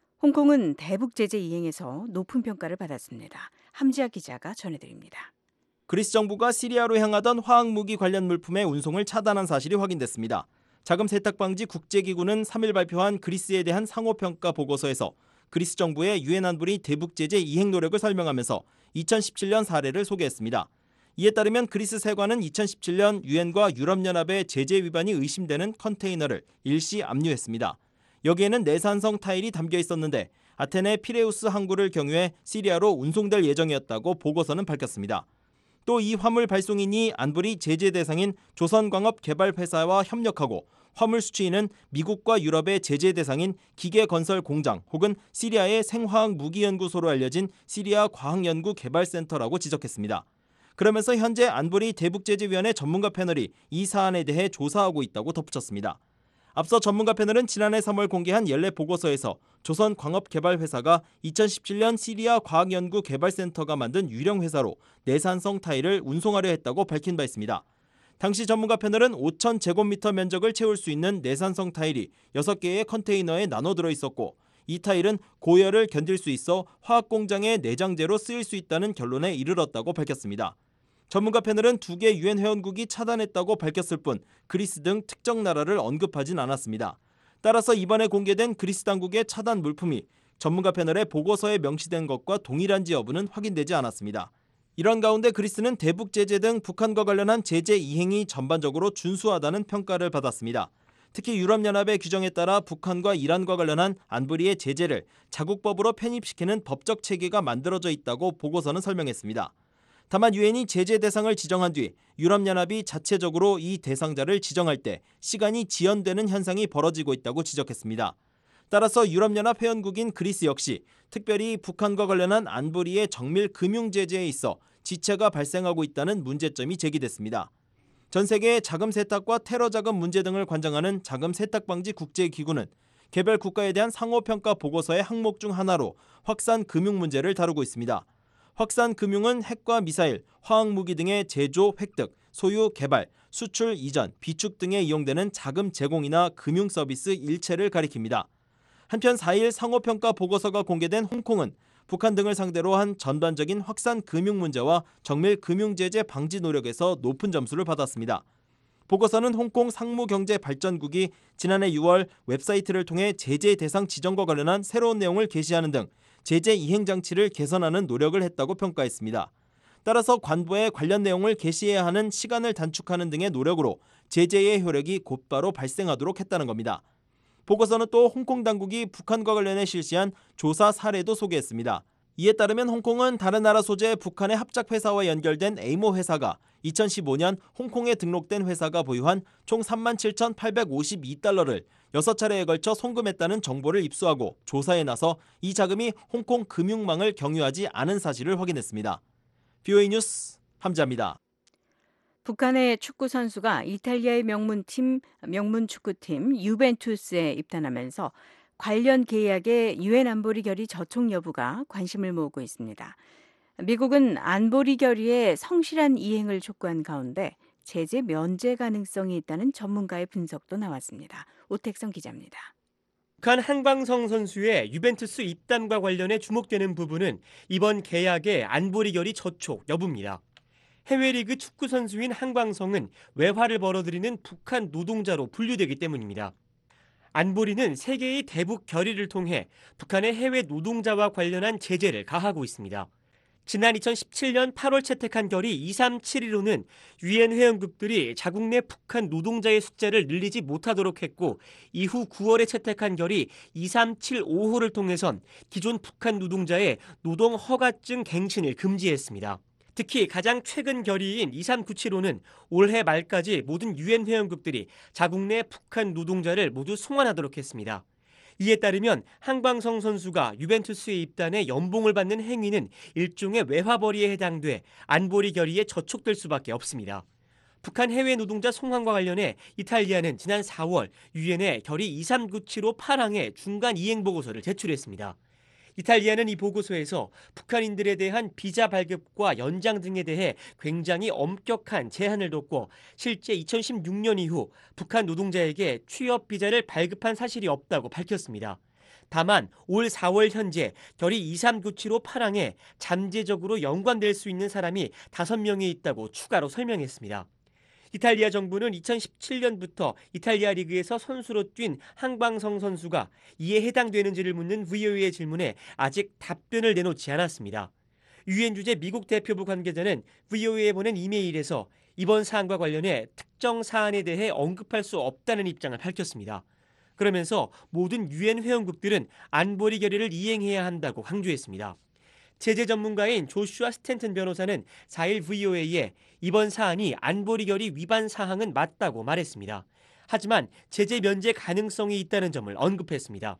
홍콩은 대북 제재 이행에서 높은 평가를 받았습니다. 함지아 기자가 전해드립니다. 그리스 정부가 시리아로 향하던 화학무기 관련 물품의 운송을 차단한 사실이 확인됐습니다. 자금 세탁 방지 국제기구는 삼 일 발표한 그리스에 대한 상호평가 보고서에서 그리스 정부의 유엔 안보리 대북 제재 이행 노력을 설명하면서 이천십칠 년 사례를 소개했습니다. 이에 따르면 그리스 세관은 이천십칠 년 유엔과 유럽연합의 제재 위반이 의심되는 컨테이너를 일시 압류했습니다. 여기에는 내산성 타일이 담겨 있었는데 아테네 피레우스 항구를 경유해 시리아로 운송될 예정이었다고 보고서는 밝혔습니다. 또 이 화물 발송인이 안보리 제재 대상인 조선광업개발회사와 협력하고 화물 수취인은 미국과 유럽의 제재 대상인 기계건설공장 혹은 시리아의 생화학 무기연구소로 알려진 시리아 과학연구개발센터라고 지적했습니다. 그러면서 현재 안보리 대북제재위원회 전문가 패널이 이 사안에 대해 조사하고 있다고 덧붙였습니다. 앞서 전문가 패널은 지난해 삼월 공개한 연례 보고서에서 조선광업개발회사가 이천십칠 년 시리아 과학연구개발센터가 만든 유령 회사로 내산성 타일을 운송하려 했다고 밝힌 바 있습니다. 당시 전문가 패널은 오천 제곱미터 면적을 채울 수 있는 내산성 타일이 여섯 개의 컨테이너에 나눠 들어 있었고 이 타일은 고열을 견딜 수 있어 화학공장의 내장재로 쓰일 수 있다는 결론에 이르렀다고 밝혔습니다. 전문가 패널은 두 개 유엔 회원국이 차단했다고 밝혔을 뿐 그리스 등 특정 나라를 언급하진 않았습니다. 따라서 이번에 공개된 그리스 당국의 차단 물품이 전문가 패널의 보고서에 명시된 것과 동일한지 여부는 확인되지 않았습니다. 이런 가운데 그리스는 대북 제재 등 북한과 관련한 제재 이행이 전반적으로 준수하다는 평가를 받았습니다. 특히 유럽연합의 규정에 따라 북한과 이란과 관련한 안보리의 제재를 자국법으로 편입시키는 법적 체계가 만들어져 있다고 보고서는 설명했습니다. 다만 유엔이 제재 대상을 지정한 뒤 유럽연합이 자체적으로 이 대상자를 지정할 때 시간이 지연되는 현상이 벌어지고 있다고 지적했습니다. 따라서 유럽연합 회원국인 그리스 역시 특별히 북한과 관련한 안보리의 정밀 금융 제재에 있어 지체가 발생하고 있다는 문제점이 제기됐습니다. 전 세계의 자금 세탁과 테러 자금 문제 등을 관장하는 자금 세탁 방지 국제기구는 개별 국가에 대한 상호평가 보고서의 항목 중 하나로 확산 금융 문제를 다루고 있습니다. 확산 금융은 핵과 미사일, 화학무기 등의 제조, 획득, 소유, 개발, 수출, 이전, 비축 등에 이용되는 자금 제공이나 금융 서비스 일체를 가리킵니다. 한편 사 일 상호평가 보고서가 공개된 홍콩은 북한 등을 상대로 한 전반적인 확산 금융 문제와 정밀 금융 제재 방지 노력에서 높은 점수를 받았습니다. 보고서는 홍콩 상무경제발전국이 지난해 유월 웹사이트를 통해 제재 대상 지정과 관련한 새로운 내용을 게시하는 등 제재 이행 장치를 개선하는 노력을 했다고 평가했습니다. 따라서 관보에 관련 내용을 게시해야 하는 시간을 단축하는 등의 노력으로 제재의 효력이 곧바로 발생하도록 했다는 겁니다. 보고서는 또 홍콩 당국이 북한과 관련해 실시한 조사 사례도 소개했습니다. 이에 따르면 홍콩은 다른 나라 소재 북한의 합작회사와 연결된 에이모 회사가 이천십오 년 홍콩에 등록된 회사가 보유한 총 삼만 칠천팔백오십이 달러를 여섯 차례에 걸쳐 송금했다는 정보를 입수하고 조사에 나서 이 자금이 홍콩 금융망을 경유하지 않은 사실을 확인했습니다. 브이오에이 뉴스 함지아입니다. 북한의 축구 선수가 이탈리아의 명문팀, 명문 축구팀 유벤투스에 입단하면서 관련 계약의 유엔 안보리 결의 저촉 여부가 관심을 모으고 있습니다. 미국은 안보리 결의의 성실한 이행을 촉구한 가운데 제재 면제 가능성이 있다는 전문가의 분석도 나왔습니다. 오택성 기자입니다. 북한 한광성 선수의 유벤투스 입단과 관련해 주목되는 부분은 이번 계약의 안보리 결의 저촉 여부입니다. 해외리그 축구 선수인 한광성은 외화를 벌어들이는 북한 노동자로 분류되기 때문입니다. 안보리는 세계의 대북 결의를 통해 북한의 해외 노동자와 관련한 제재를 가하고 있습니다. 지난 이천십칠 년 팔월 채택한 결의 이삼칠이로는 유엔 회원국들이 자국 내 북한 노동자의 숫자를 늘리지 못하도록 했고, 이후 구월에 채택한 결의 이삼칠오호를 통해선 기존 북한 노동자의 노동 허가증 갱신을 금지했습니다. 특히 가장 최근 결의인 이삼구칠호는 올해 말까지 모든 유엔 회원국들이 자국 내 북한 노동자를 모두 송환하도록 했습니다. 이에 따르면 한광성 선수가 유벤투스에 입단해 연봉을 받는 행위는 일종의 외화벌이에 해당돼 안보리 결의에 저촉될 수밖에 없습니다. 북한 해외 노동자 송환과 관련해 이탈리아는 지난 사월 유엔에 결의 이삼구칠호 파랑의 중간 이행 보고서를 제출했습니다. 이탈리아는 이 보고서에서 북한인들에 대한 비자 발급과 연장 등에 대해 굉장히 엄격한 제한을 뒀고, 실제 이천십육 년 이후 북한 노동자에게 취업 비자를 발급한 사실이 없다고 밝혔습니다. 다만 올 사월 현재 결의 이삼구칠호 파랑에 잠재적으로 연관될 수 있는 사람이 다섯 명이 있다고 추가로 설명했습니다. 이탈리아 정부는 이천십칠 년부터 이탈리아 리그에서 선수로 뛴 한광성 선수가 이에 해당되는지를 묻는 브이오에이의 질문에 아직 답변을 내놓지 않았습니다. 유엔 주재 미국 대표부 관계자는 브이오에이에 보낸 이메일에서 이번 사안과 관련해 특정 사안에 대해 언급할 수 없다는 입장을 밝혔습니다. 그러면서 모든 유엔 회원국들은 안보리 결의를 이행해야 한다고 강조했습니다. 제재 전문가인 조슈아 스탠튼 변호사는 사일 브이오에이에 이번 사안이 안보리 결의 위반 사항은 맞다고 말했습니다. 하지만 제재 면제 가능성이 있다는 점을 언급했습니다.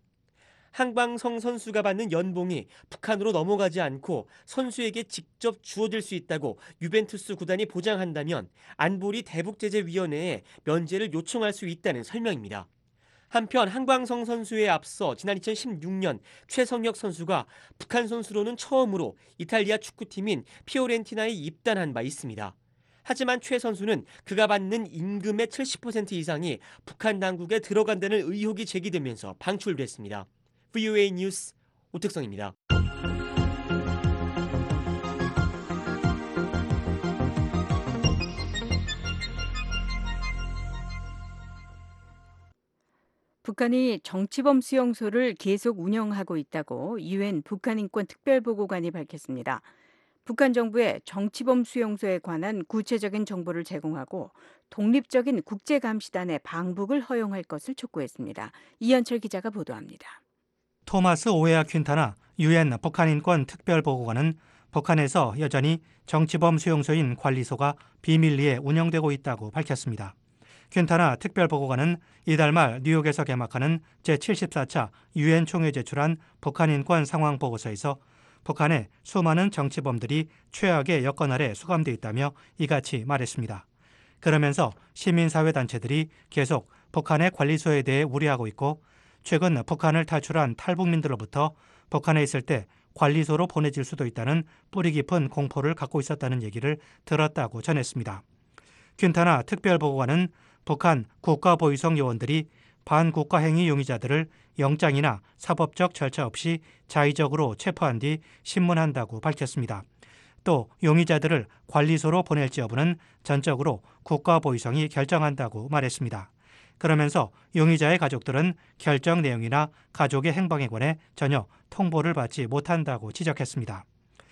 한광성 선수가 받는 연봉이 북한으로 넘어가지 않고 선수에게 직접 주어질 수 있다고 유벤투스 구단이 보장한다면 안보리 대북제재위원회에 면제를 요청할 수 있다는 설명입니다. 한편 한광성 선수에 앞서 지난 이천십육 년 최성혁 선수가 북한 선수로는 처음으로 이탈리아 축구팀인 피오렌티나에 입단한 바 있습니다. 하지만 최 선수는 그가 받는 임금의 칠십 퍼센트 이상이 북한 당국에 들어간다는 의혹이 제기되면서 방출됐습니다. 브이오에이 뉴스 오택성입니다. 북한이 정치범 수용소를 계속 운영하고 있다고 유엔 북한인권 특별보고관이 밝혔습니다. 북한 정부의 정치범 수용소에 관한 구체적인 정보를 제공하고 독립적인 국제감시단의 방북을 허용할 것을 촉구했습니다. 이현철 기자가 보도합니다. 토마스 오에아 퀸타나 유엔 북한인권 특별보고관은 북한에서 여전히 정치범 수용소인 관리소가 비밀리에 운영되고 있다고 밝혔습니다. 퀸타나 특별보고관은 이달 말 뉴욕에서 개막하는 제칠십사 차 유엔 총회에 제출한 북한인권 상황보고서에서 북한의 수많은 정치범들이 최악의 여건 아래 수감돼 있다며 이같이 말했습니다. 그러면서 시민사회단체들이 계속 북한의 관리소에 대해 우려하고 있고, 최근 북한을 탈출한 탈북민들로부터 북한에 있을 때 관리소로 보내질 수도 있다는 뿌리 깊은 공포를 갖고 있었다는 얘기를 들었다고 전했습니다. 퀸타나 특별보고관은 북한 국가보위성 요원들이 반국가 행위 용의자들을 영장이나 사법적 절차 없이 자의적으로 체포한 뒤 신문한다고 밝혔습니다. 또 용의자들을 관리소로 보낼지 여부는 전적으로 국가보위성이 결정한다고 말했습니다. 그러면서 용의자의 가족들은 결정 내용이나 가족의 행방에 관해 전혀 통보를 받지 못한다고 지적했습니다.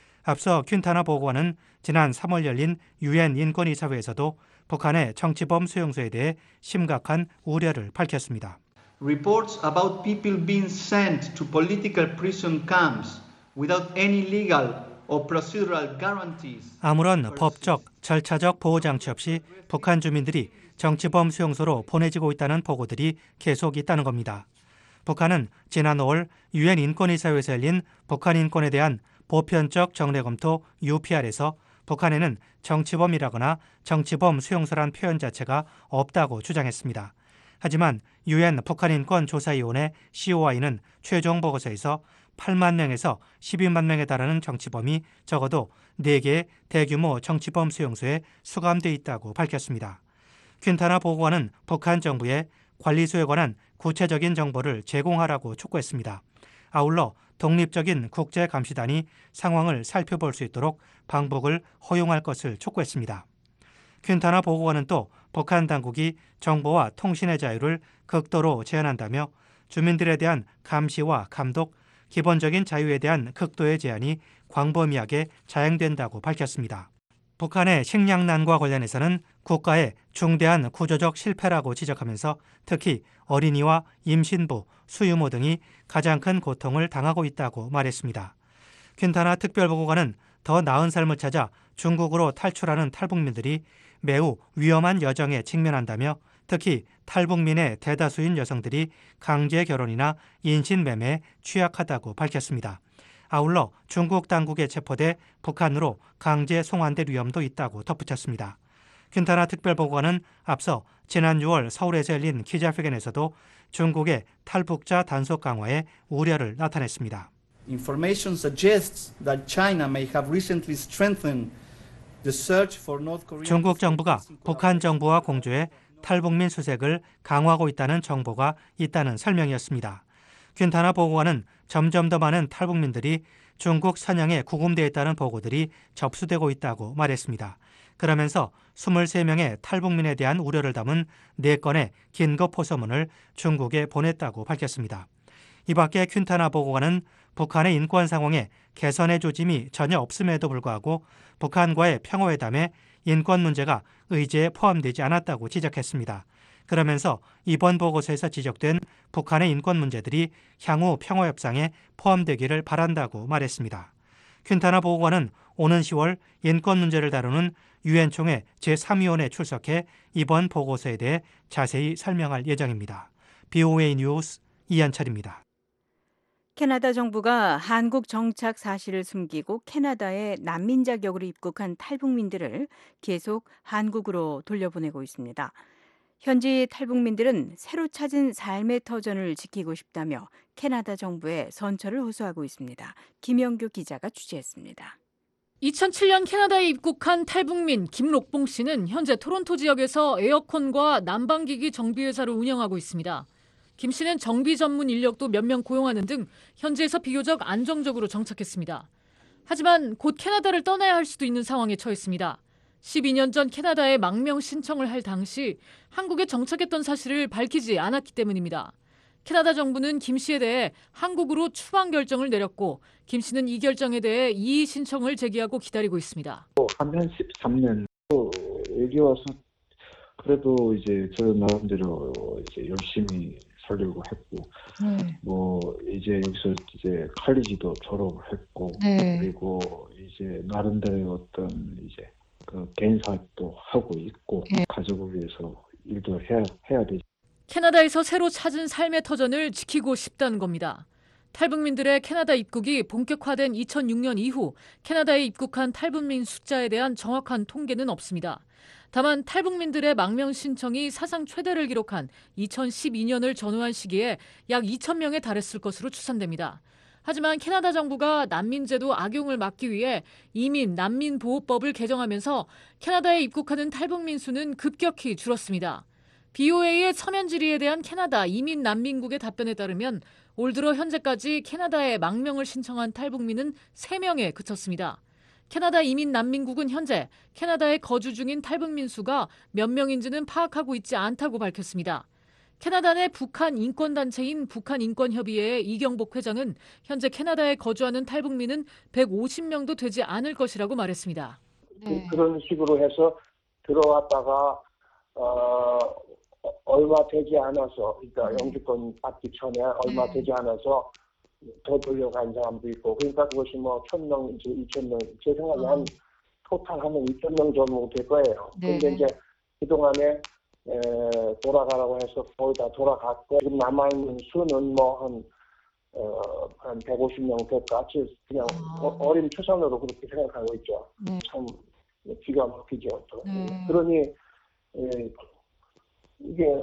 앞서 퀸타나 보고관은 지난 삼월 열린 유엔 인권이사회에서도 북한의 정치범 수용소에 대해 심각한 우려를 밝혔습니다. Reports about people being sent to political prison camps without any legal or procedural guarantees. 아무런 법적, 절차적 보호 장치 없이 북한 주민들이 정치범 수용소로 보내지고 있다는 보고들이 계속 있다는 겁니다. 북한은 지난 오월 유엔 인권이사회에서 열린 북한 인권에 대한 보편적 정례 검토 유피알에서 북한에는 정치범이라거나 정치범 수용소란 표현 자체가 없다고 주장했습니다. 하지만 유엔 북한인권조사위원회 씨오아이는 최종 보고서에서 팔만 명에서 십이만 명에 달하는 정치범이 적어도 네 개의 대규모 정치범 수용소에 수감돼 있다고 밝혔습니다. 퀸타나 보고관은 북한 정부에 관리소에 관한 구체적인 정보를 제공하라고 촉구했습니다. 아울러 독립적인 국제감시단이 상황을 살펴볼 수 있도록 방북을 허용할 것을 촉구했습니다. 퀸타나 보고관은 또 북한 당국이 정보와 통신의 자유를 극도로 제한한다며 주민들에 대한 감시와 감독, 기본적인 자유에 대한 극도의 제한이 광범위하게 자행된다고 밝혔습니다. 북한의 식량난과 관련해서는 국가의 중대한 구조적 실패라고 지적하면서 특히 어린이와 임신부, 수유모 등이 가장 큰 고통을 당하고 있다고 말했습니다. 퀸타나 특별보고관은 더 나은 삶을 찾아 중국으로 탈출하는 탈북민들이 매우 위험한 여정에 직면한다며 특히 탈북민의 대다수인 여성들이 강제 결혼이나 인신매매에 취약하다고 밝혔습니다. 아울러 중국 당국에 체포돼 북한으로 강제 송환될 위험도 있다고 덧붙였습니다. 퀸타나 특별보고관은 앞서 지난 유월 서울에서 열린 기자회견에서도 중국의 탈북자 단속 강화에 우려를 나타냈습니다. Information suggests that China may have recently strengthened the search for North Korean. 중국 정부가 북한 정부와 공조해 탈북민 수색을 강화하고 있다는 정보가 있다는 설명이었습니다. 퀸타나 보고관은 점점 더 많은 탈북민들이 중국 선양에 구금되어 있다는 보고들이 접수되고 있다고 말했습니다. 그러면서 이십삼 명의 탈북민에 대한 우려를 담은 네 건의 긴급 포서문을 중국에 보냈다고 밝혔습니다. 이 밖에 퀸타나 보고관은 북한의 인권 상황에 개선의 조짐이 전혀 없음에도 불구하고 북한과의 평화회담에 인권 문제가 의제에 포함되지 않았다고 지적했습니다. 그러면서 이번 보고서에서 지적된 북한의 인권 문제들이 향후 평화협상에 포함되기를 바란다고 말했습니다. 퀸타나 보고관은 오는 시월 인권 문제를 다루는 유엔 총회 제삼 위원회에 출석해 이번 보고서에 대해 자세히 설명할 예정입니다. 비오에이 뉴스 이한철입니다. 캐나다 정부가 한국 정착 사실을 숨기고 캐나다에 난민 자격으로 입국한 탈북민들을 계속 한국으로 돌려보내고 있습니다. 현지 탈북민들은 새로 찾은 삶의 터전을 지키고 싶다며 캐나다 정부에 선처를 호소하고 있습니다. 김영규 기자가 취재했습니다. 이천칠 년 캐나다에 입국한 탈북민 김록봉 씨는 현재 토론토 지역에서 에어컨과 난방기기 정비회사를 운영하고 있습니다. 김 씨는 정비 전문 인력도 몇 명 고용하는 등 현지에서 비교적 안정적으로 정착했습니다. 하지만 곧 캐나다를 떠나야 할 수도 있는 상황에 처했습니다. 십이 년 전 캐나다에 망명 신청을 할 당시 한국에 정착했던 사실을 밝히지 않았기 때문입니다. 캐나다 정부는 김 씨에 대해 한국으로 추방 결정을 내렸고 김 씨는 이 결정에 대해 이의 신청을 제기하고 기다리고 있습니다. 한 십삼 년 여기 와서 그래도 이제 저 나름대로 이제 열심히 살려고 했고, 네. 뭐 이제 여기서 이제 칼리지도 졸업을 했고, 네. 그리고 이제 나름대로 어떤 이제 그 개인 사업도 하고 있고, 네. 가족을 위해서 일도 해야 해야 되죠. 캐나다에서 새로 찾은 삶의 터전을 지키고 싶다는 겁니다. 탈북민들의 캐나다 입국이 본격화된 이천육 년 이후 캐나다에 입국한 탈북민 숫자에 대한 정확한 통계는 없습니다. 다만 탈북민들의 망명 신청이 사상 최대를 기록한 이천십이 년을 전후한 시기에 약 이천 명에 달했을 것으로 추산됩니다. 하지만 캐나다 정부가 난민제도 악용을 막기 위해 이민 난민 보호법을 개정하면서 캐나다에 입국하는 탈북민 수는 급격히 줄었습니다. 비오에이의 서면 질의에 대한 캐나다 이민 난민국의 답변에 따르면 올 들어 현재까지 캐나다에 망명을 신청한 탈북민은 세 명에 그쳤습니다. 캐나다 이민 난민국은 현재 캐나다에 거주 중인 탈북민 수가 몇 명인지는 파악하고 있지 않다고 밝혔습니다. 캐나다 내 북한 인권단체인 북한인권협의회의 이경복 회장은 현재 캐나다에 거주하는 탈북민은 백오십 명도 되지 않을 것이라고 말했습니다. 네. 그런 식으로 해서 들어왔다가 어, 얼마 되지 않아서, 그러니까 네. 영주권 받기 전에 얼마 네. 되지 않아서 더 돌려간 사람도 있고, 그러니까 그것이 뭐 천 명, 이제 이천 명, 제 생각에 어. 한 토탈 하면 이천 명 정도 될 거예요. 네. 근데 이제 그동안에 에, 돌아가라고 해서 거의 다 돌아갔고, 지금 남아있는 수는 뭐 한, 어, 한 백오십 명 될까? 그냥 아. 어린 추산으로 그렇게 생각하고 있죠. 네. 참 기가 막히죠. 또. 네. 그러니 에, 이게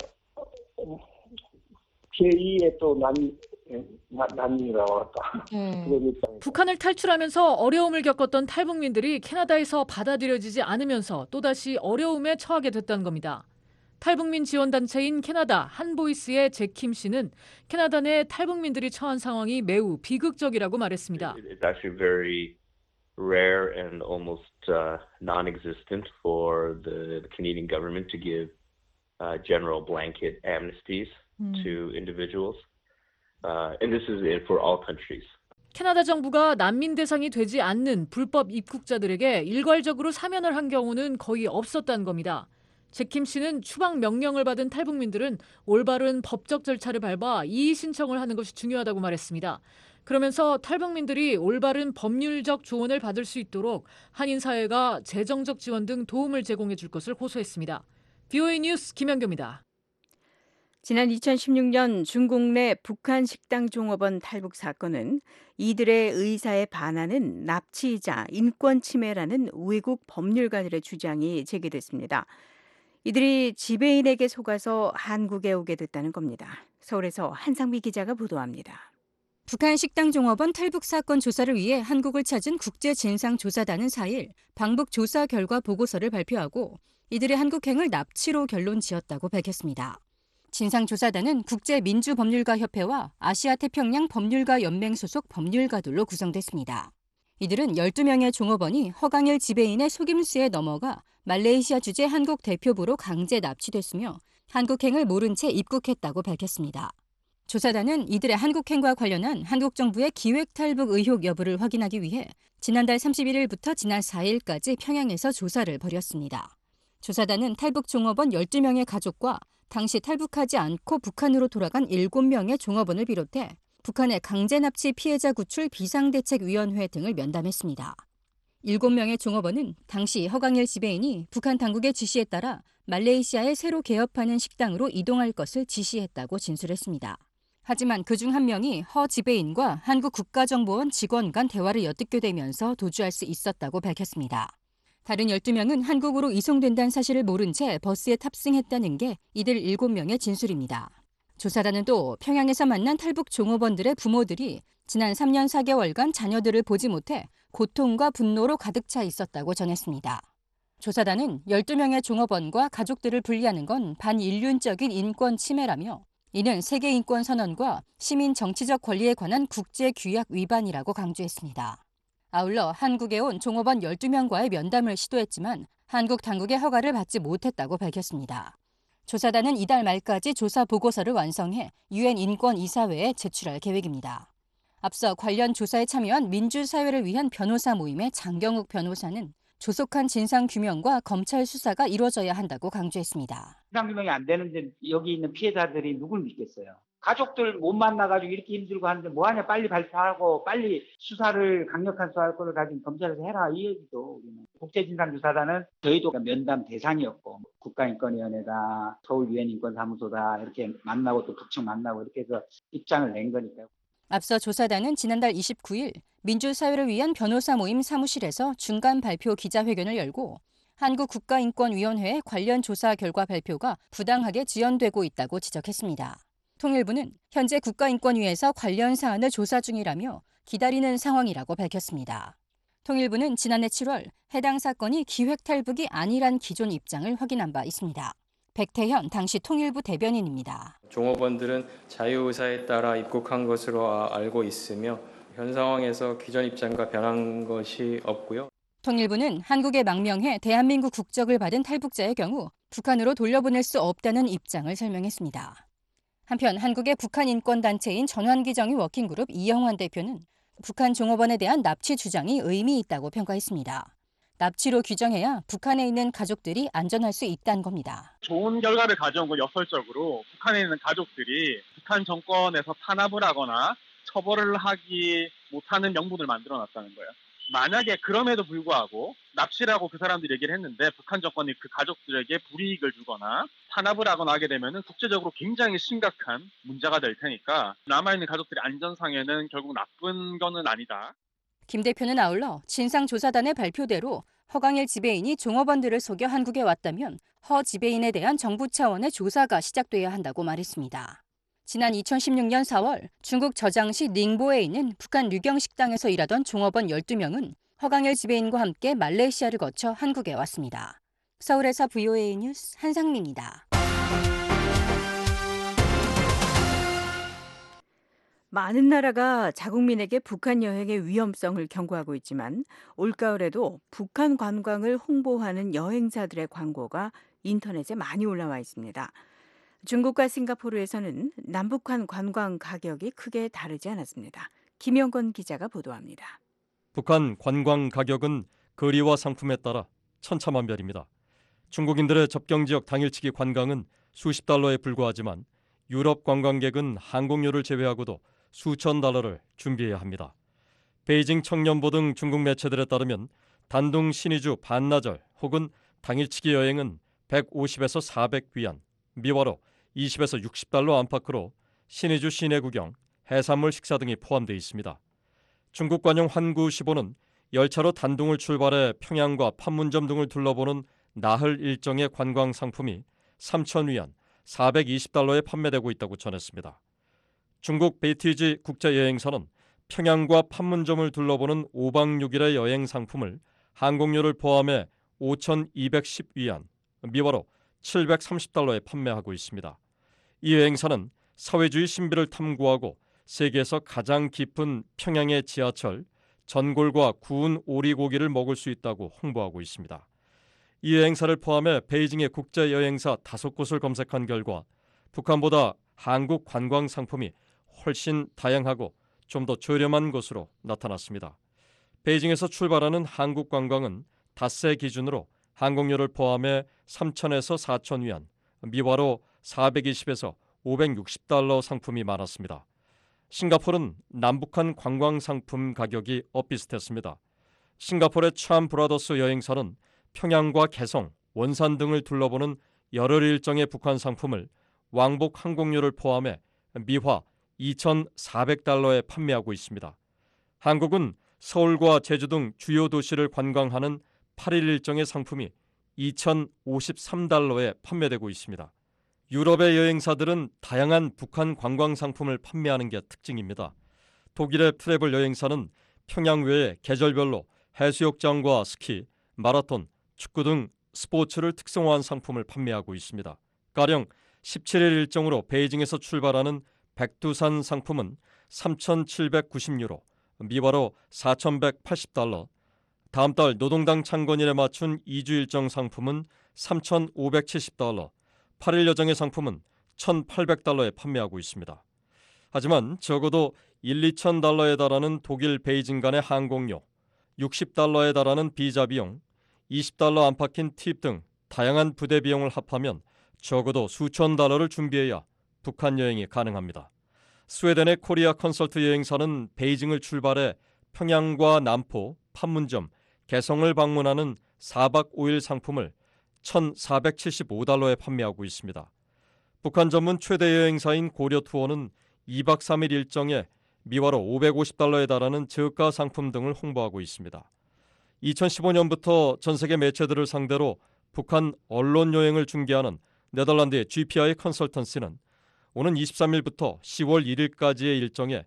제이의 또 난, 난이라고 할까. 네. 북한을 탈출하면서 어려움을 겪었던 탈북민들이 캐나다에서 받아들여지지 않으면서 또다시 어려움에 처하게 됐다는 겁니다. 탈북민 지원단체인 캐나다 한보이스의 제킴 씨는 캐나다 내 탈북민들이 처한 상황이 매우 비극적이라고 말했습니다. It's actually very rare and almost uh, non-existent for the Canadian government to give uh, general blanket amnesties mm. to individuals. Uh, and this is for all countries. 캐나다 정부가 난민 대상이 되지 않는 불법 입국자들에게 일괄적으로 사면을 한 경우는 거의 없었다는 겁니다. 잭킴 씨는 추방 명령을 받은 탈북민들은 올바른 법적 절차를 밟아 이의 신청을 하는 것이 중요하다고 말했습니다. 그러면서 탈북민들이 올바른 법률적 조언을 받을 수 있도록 한인 사회가 재정적 지원 등 도움을 제공해 줄 것을 호소했습니다. 브이오에이 뉴스 김연경입니다. 지난 이천십육 년 중국 내 북한 식당 종업원 탈북 사건은 이들의 의사에 반하는 납치이자 인권 침해라는 외국 법률가들의 주장이 제기됐습니다. 이들이 지배인에게 속아서 한국에 오게 됐다는 겁니다. 서울에서 한상미 기자가 보도합니다. 북한 식당 종업원 탈북 사건 조사를 위해 한국을 찾은 국제진상조사단은 사 일 방북 조사 결과 보고서를 발표하고 이들의 한국행을 납치로 결론 지었다고 밝혔습니다. 진상조사단은 국제민주법률가협회와 아시아태평양 법률가연맹 소속 법률가들로 구성됐습니다. 이들은 열두 명의 종업원이 허강일 지배인의 속임수에 넘어가 말레이시아 주재 한국 대표부로 강제 납치됐으며 한국행을 모른 채 입국했다고 밝혔습니다. 조사단은 이들의 한국행과 관련한 한국 정부의 기획 탈북 의혹 여부를 확인하기 위해 지난달 삼십일 일부터 지난 사 일까지 평양에서 조사를 벌였습니다. 조사단은 탈북 종업원 열두 명의 가족과 당시 탈북하지 않고 북한으로 돌아간 일곱 명의 종업원을 비롯해 북한의 강제납치 피해자 구출 비상대책위원회 등을 면담했습니다. 일곱 명의 종업원은 당시 허강일 지배인이 북한 당국의 지시에 따라 말레이시아에 새로 개업하는 식당으로 이동할 것을 지시했다고 진술했습니다. 하지만 그중 한 명이 허 지배인과 한국 국가정보원 직원 간 대화를 엿듣게 도주할 수 있었다고 밝혔습니다. 다른 열두 명은 한국으로 이송된다는 사실을 모른 채 버스에 탑승했다는 게 이들 일곱 명의 진술입니다. 조사단은 또 평양에서 만난 탈북 종업원들의 부모들이 지난 삼 년 사 개월간 자녀들을 보지 못해 고통과 분노로 가득 차 있었다고 전했습니다. 조사단은 열두 명의 종업원과 가족들을 분리하는 건 반인륜적인 인권 침해라며 이는 세계인권선언과 시민 정치적 권리에 관한 국제규약 위반이라고 강조했습니다. 아울러 한국에 온 종업원 열두 명과의 면담을 시도했지만 한국 당국의 허가를 받지 못했다고 밝혔습니다. 조사단은 이달 말까지 조사 보고서를 완성해 유엔 인권이사회에 제출할 계획입니다. 앞서 관련 조사에 참여한 민주사회를 위한 변호사 모임의 장경욱 변호사는 조속한 진상규명과 검찰 수사가 이루어져야 한다고 강조했습니다. 진상규명이 안 되는데 여기 있는 피해자들이 누굴 믿겠어요. 가족들 못 만나가지고 이렇게 힘들고 하는데 뭐하냐, 빨리 발표하고 빨리 수사를 강력한 수사할 거를 가지고 검찰에서 해라, 이 얘기도. 우리는 국제진상조사단은 저희도 면담 대상이었고 국가인권위원회다, 서울 유엔인권사무소다 이렇게 만나고 또 북측 만나고 이렇게 해서 입장을 낸 거니까요. 앞서 조사단은 지난달 이십구 일 민주사회를 위한 변호사 모임 사무실에서 중간 발표 기자회견을 열고 한국국가인권위원회의 관련 조사 결과 발표가 부당하게 지연되고 있다고 지적했습니다. 통일부는 현재 국가인권위에서 관련 사안을 조사 중이라며 기다리는 상황이라고 밝혔습니다. 통일부는 지난해 칠월 해당 사건이 기획탈북이 아니란 기존 입장을 확인한 바 있습니다. 백태현 당시 통일부 대변인입니다. 종업원들은 자유의사에 따라 입국한 것으로 알고 있으며 현 상황에서 기존 입장과 변한 것이 없고요. 통일부는 한국에 망명해 대한민국 국적을 받은 탈북자의 경우 북한으로 돌려보낼 수 없다는 입장을 설명했습니다. 한편 한국의 북한 인권단체인 전환기정의 워킹그룹 이영환 대표는 북한 종업원에 대한 납치 주장이 의미 있다고 평가했습니다. 납치로 규정해야 북한에 있는 가족들이 안전할 수 있다는 겁니다. 좋은 결과를 가져온 건 역설적으로 북한에 있는 가족들이 북한 정권에서 탄압을 하거나 처벌을 하기 못하는 명분을 만들어놨다는 거예요. 만약에 그럼에도 불구하고 납치라고 그 사람들이 얘기를 했는데 북한 정권이 그 가족들에게 불이익을 주거나 탄압을 하거나 하게 되면 국제적으로 굉장히 심각한 문제가 될 테니까 남아있는 가족들의 안전상에는 결국 나쁜 거는 아니다. 김 대표는 아울러 진상조사단의 발표대로 허강일 지배인이 종업원들을 속여 한국에 왔다면 허 지배인에 대한 정부 차원의 조사가 시작돼야 한다고 말했습니다. 지난 이천십육 년 사월 중국 저장시 닝보에 있는 북한 류경식당에서 일하던 종업원 열두 명은 허강일 지배인과 함께 말레이시아를 거쳐 한국에 왔습니다. 서울에서 브이오에이 뉴스 한상미입니다. 많은 나라가 자국민에게 북한 여행의 위험성을 경고하고 있지만 올가을에도 북한 관광을 홍보하는 여행사들의 광고가 인터넷에 많이 올라와 있습니다. 중국과 싱가포르에서는 남북한 관광 가격이 크게 다르지 않았습니다. 김영건 기자가 보도합니다. 북한 관광 가격은 거리와 상품에 따라 천차만별입니다. 중국인들의 접경지역 당일치기 관광은 수십 달러에 불과하지만 유럽 관광객은 항공료를 제외하고도 수천 달러를 준비해야 합니다. 베이징 청년보 등 중국 매체들에 따르면 단둥 신의주 반나절 혹은 당일치기 여행은 백오십에서 사백 위안, 미화로 이십에서 육십 달러 안팎으로 신의주 시내 구경, 해산물 식사 등이 포함되어 있습니다. 중국 관용 환구시보는 열차로 단둥을 출발해 평양과 판문점 등을 둘러보는 나흘 일정의 관광 상품이 삼천 위안, 사백이십 달러에 판매되고 있다고 전했습니다. 중국 베이티지 국제여행사는 평양과 판문점을 둘러보는 오 박 육 일의 여행 상품을 항공료를 포함해 오천이백십 위안, 미화로 칠백삼십 달러에 판매하고 있습니다. 이 여행사는 사회주의 신비를 탐구하고 세계에서 가장 깊은 평양의 지하철, 전골과 구운 오리고기를 먹을 수 있다고 홍보하고 있습니다. 이 여행사를 포함해 베이징의 국제여행사 다섯 곳을 검색한 결과 북한보다 한국 관광 상품이 훨씬 다양하고 좀 더 저렴한 것으로 나타났습니다. 베이징에서 출발하는 한국 관광은 닷새 기준으로 항공료를 포함해 삼천에서 사천 위안, 미화로 사백이십에서 오백육십 달러 상품이 많았습니다. 싱가포르는 남북한 관광 상품 가격이 엇비슷했습니다. 싱가포르의 참 브라더스 여행사는 평양과 개성, 원산 등을 둘러보는 열흘 일정의 북한 상품을 왕복 항공료를 포함해 미화 이천사백 달러에 판매하고 있습니다. 한국은 서울과 제주 등 주요 도시를 관광하는 팔 일 일정의 상품이 이천오십삼 달러에 판매되고 있습니다. 유럽의 여행사들은 다양한 북한 관광 상품을 판매하는 게 특징입니다. 독일의 트래블 여행사는 평양 외에 계절별로 해수욕장과 스키, 마라톤, 축구 등 스포츠를 특성화한 상품을 판매하고 있습니다. 가령 십칠 일 일정으로 베이징에서 출발하는 백두산 상품은 삼천칠백구십 유로, 미화로 사천백팔십 달러, 다음 달 노동당 창건일에 맞춘 이 주 일정 상품은 삼천오백칠십 달러, 팔 일 여정의 상품은 천팔백 달러에 판매하고 있습니다. 하지만 적어도 일, 이천 달러에 달하는 독일 베이징 간의 항공료, 육십 달러에 달하는 비자 비용, 이십 달러 안팎인 팁 등 다양한 부대 비용을 합하면 적어도 수천 달러를 준비해야 북한 여행이 가능합니다. 스웨덴의 코리아 컨설트 여행사는 베이징을 출발해 평양과 남포, 판문점, 개성을 방문하는 사 박 오 일 상품을 천사백칠십오 달러에 판매하고 있습니다. 북한 전문 최대 여행사인 고려투어는 이 박 삼 일 일정에 미화로 오백오십 달러에 달하는 저가 상품 등을 홍보하고 있습니다. 이천십오 년부터 전 세계 매체들을 상대로 북한 언론 여행을 중계하는 네덜란드의 지피아이 컨설턴시는 오는 이십삼 일부터 시월 일 일까지의 일정에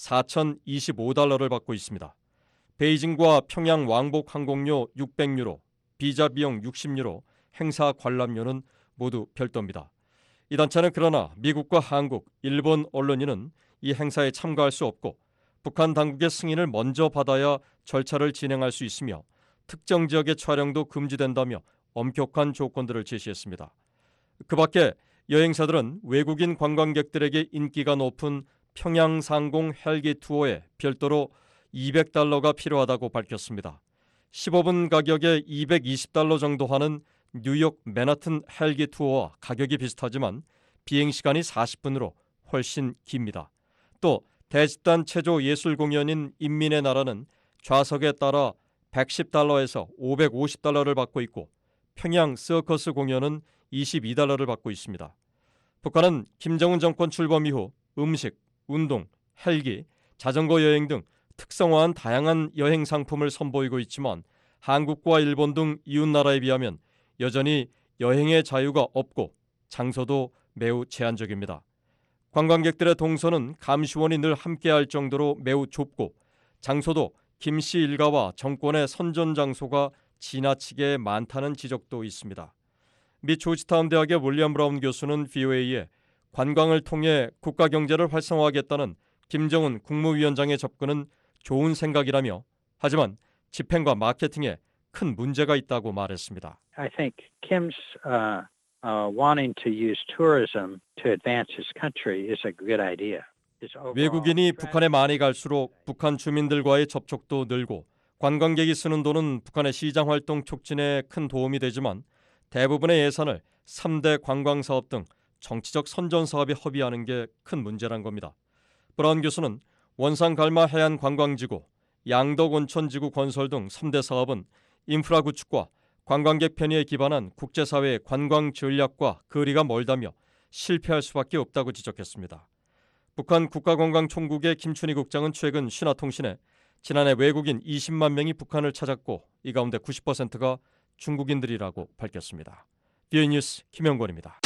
사천이십오 달러를 받고 있습니다. 베이징과 평양 왕복 항공료 육백 유로, 비자 비용 육십 유로, 행사 관람료는 모두 별도입니다. 이 단체는 그러나 미국과 한국, 일본 언론인은 이 행사에 참가할 수 없고 북한 당국의 승인을 먼저 받아야 절차를 진행할 수 있으며 특정 지역의 촬영도 금지된다며 엄격한 조건들을 제시했습니다. 그 밖에 여행사들은 외국인 관광객들에게 인기가 높은 평양 상공 헬기 투어에 별도로 이백 달러가 필요하다고 밝혔습니다. 십오 분 가격에 이백이십 달러 정도 하는 뉴욕 맨하튼 헬기 투어와 가격이 비슷하지만 비행시간이 사십 분으로 훨씬 깁니다. 또 대집단 체조 예술 공연인 인민의 나라는 좌석에 따라 백십 달러에서 오백오십 달러를 받고 있고 평양 서커스 공연은 이십이 달러를 받고 있습니다. 북한은 김정은 정권 출범 이후 음식, 운동, 헬기, 자전거 여행 등 특성화한 다양한 여행 상품을 선보이고 있지만 한국과 일본 등 이웃나라에 비하면 여전히 여행의 자유가 없고 장소도 매우 제한적입니다. 관광객들의 동선은 감시원이 늘 함께할 정도로 매우 좁고 장소도 김씨 일가와 정권의 선전 장소가 지나치게 많다는 지적도 있습니다. 미 조지타운 대학의 윌리엄 브라운 교수는 브이오에이에 관광을 통해 국가 경제를 활성화하겠다는 김정은 국무위원장의 접근은 좋은 생각이라며 하지만 집행과 마케팅에 큰 문제가 있다고 말했습니다. I think Kim's uh, uh, wanting to use tourism to advance his country is a good idea. 외국인이 북한에 많이 갈수록 북한 주민들과의 접촉도 늘고 관광객이 쓰는 돈은 북한의 시장 활동 촉진에 큰 도움이 되지만 대부분의 예산을 삼 대 관광사업 등 정치적 선전사업에 허비하는 게 큰 문제란 겁니다. 브라운 교수는 원산 갈마 해안 관광지구, 양덕 온천지구 건설 등 삼 대 사업은 인프라 구축과 관광객 편의에 기반한 국제사회의 관광 전략과 거리가 멀다며 실패할 수밖에 없다고 지적했습니다. 북한 국가관광총국의 김춘희 국장은 최근 신화통신에 지난해 외국인 이십만 명이 북한을 찾았고 이 가운데 구십 퍼센트가 중국인들이라고 밝혔습니다. 비오아이 뉴스 김영권입니다.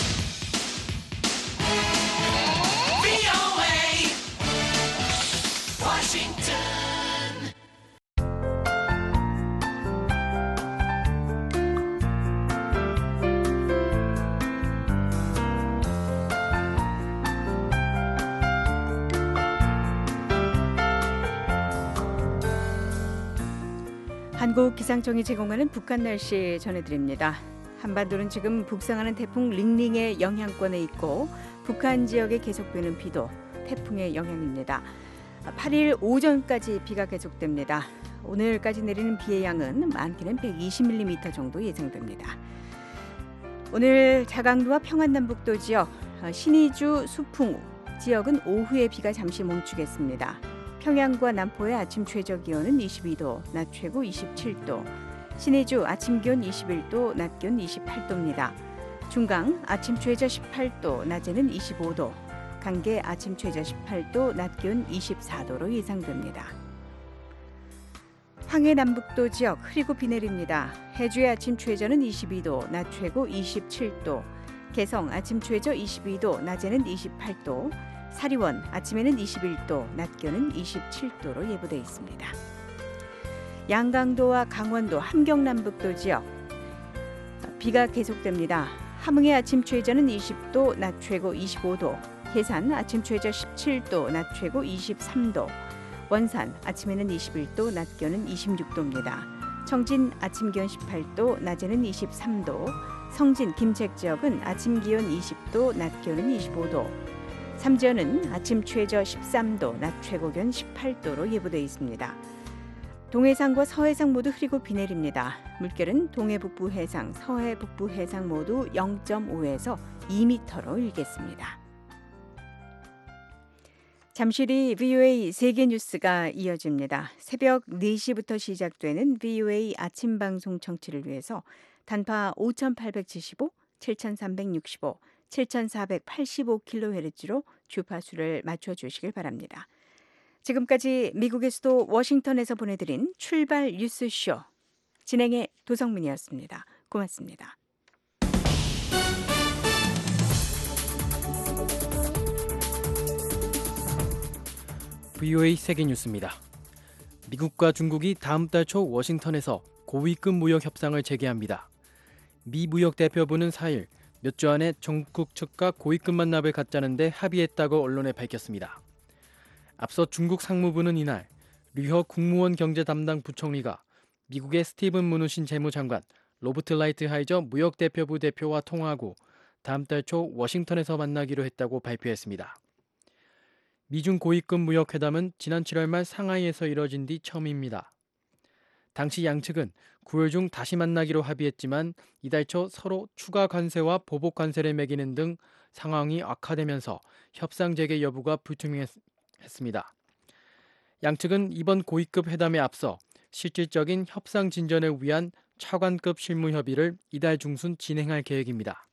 한국기상청이 제공하는 북한 날씨 전해드립니다. 한반도는 지금 북상하는 태풍 링링의 영향권에 있고 북한 지역에 계속되는 비도 태풍의 영향입니다. 팔 일 오전까지 비가 계속됩니다. 오늘까지 내리는 비의 양은 많게는 백이십 밀리미터 정도 예상됩니다. 오늘 자강도와 평안남북도 지역, 신의주, 수풍 지역은 오후에 비가 잠시 멈추겠습니다. 평양과 남포의 아침 최저 기온은 이십이 도, 낮 최고 이십칠 도. 신의주 아침 기온 이십일 도, 낮 기온 이십팔 도입니다. 중강 아침 최저 십팔 도, 낮에는 이십오 도. 강계 아침 최저 십팔 도, 낮 기온 이십사 도로 예상됩니다. 황해 남북도 지역 흐리고 비 내립니다. 해주의 아침 최저는 이십이 도, 낮 최고 이십칠 도. 개성 아침 최저 이십이 도, 낮에는 이십팔 도. 사리원 아침에는 이십일 도, 낮 기온은 이십칠 도로 예보돼 있습니다. 양강도와 강원도 함경남북도 지역 비가 계속됩니다. 함흥의 아침 최저는 이십 도, 낮 최고 이십오 도. 해산 아침 최저 십칠 도, 낮 최고 이십삼 도. 원산 아침에는 이십일 도, 낮 기온은 이십육 도입니다. 청진 아침 기온 십팔 도, 낮에는 이십삼 도. 성진, 김책 지역은 아침 기온 이십 도, 낮 기온은 이십오 도. 삼지연은 아침 최저 십삼 도, 낮 최고 기온 십팔 도로 예보돼 있습니다. 동해상과 서해상 모두 흐리고 비 내립니다. 물결은 동해 북부 해상, 서해 북부 해상 모두 영 점 오에서 이 미터로 일겠습니다. 잠시 뒤 비오에이 세계 뉴스가 이어집니다. 새벽 네 시부터 시작되는 비오에이 아침 방송 청취를 위해서 단파 오천팔백칠십오, 칠천삼백육십오, 칠천사백팔십오 킬로헤르츠로 주파수를 맞춰주시길 바랍니다. 지금까지 미국의 수도 워싱턴에서 보내드린 출발 뉴스쇼 진행의 도성민이었습니다. 고맙습니다. 비오에이 세계 뉴스입니다. 미국과 중국이 다음 달 초 워싱턴에서 고위급 무역 협상을 재개합니다. 미 무역 대표부는 사 일 몇 주 안에 중국 측과 고위급 만남을 갖자는데 합의했다고 언론에 밝혔습니다. 앞서 중국 상무부는 이날 류허 국무원 경제 담당 부총리가 미국의 스티븐 무누신 재무장관, 로버트 라이트하이저 무역 대표부 대표와 통화하고 다음 달 초 워싱턴에서 만나기로 했다고 발표했습니다. 미중 고위급 무역 회담은 지난 칠월 말 상하이에서 이뤄진 뒤 처음입니다. 당시 양측은 구월 중 다시 만나기로 합의했지만 이달 초 서로 추가 관세와 보복 관세를 매기는 등 상황이 악화되면서 협상 재개 여부가 불투명했습니다. 양측은 이번 고위급 회담에 앞서 실질적인 협상 진전을 위한 차관급 실무 협의를 이달 중순 진행할 계획입니다.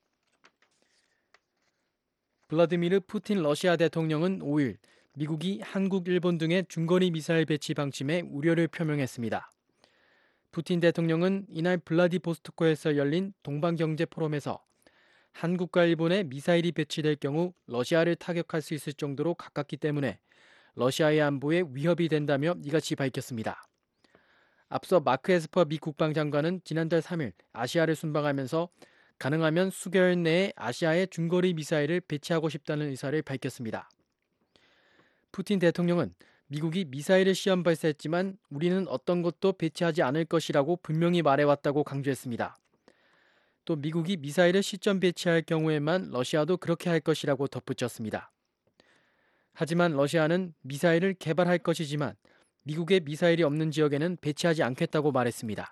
블라디미르 푸틴 러시아 대통령은 오 일 미국이 한국, 일본 등의 중거리 미사일 배치 방침에 우려를 표명했습니다. 푸틴 대통령은 이날 블라디보스토크에서 열린 동방경제 포럼에서 한국과 일본에 미사일이 배치될 경우 러시아를 타격할 수 있을 정도로 가깝기 때문에 러시아의 안보에 위협이 된다며 이같이 밝혔습니다. 앞서 마크 에스퍼 미 국방장관은 지난달 삼 일 아시아를 순방하면서 가능하면 수개월 내에 아시아에 중거리 미사일을 배치하고 싶다는 의사를 밝혔습니다. 푸틴 대통령은 미국이 미사일을 시험 발사했지만 우리는 어떤 것도 배치하지 않을 것이라고 분명히 말해왔다고 강조했습니다. 또 미국이 미사일을 시점 배치할 경우에만 러시아도 그렇게 할 것이라고 덧붙였습니다. 하지만 러시아는 미사일을 개발할 것이지만 미국의 미사일이 없는 지역에는 배치하지 않겠다고 말했습니다.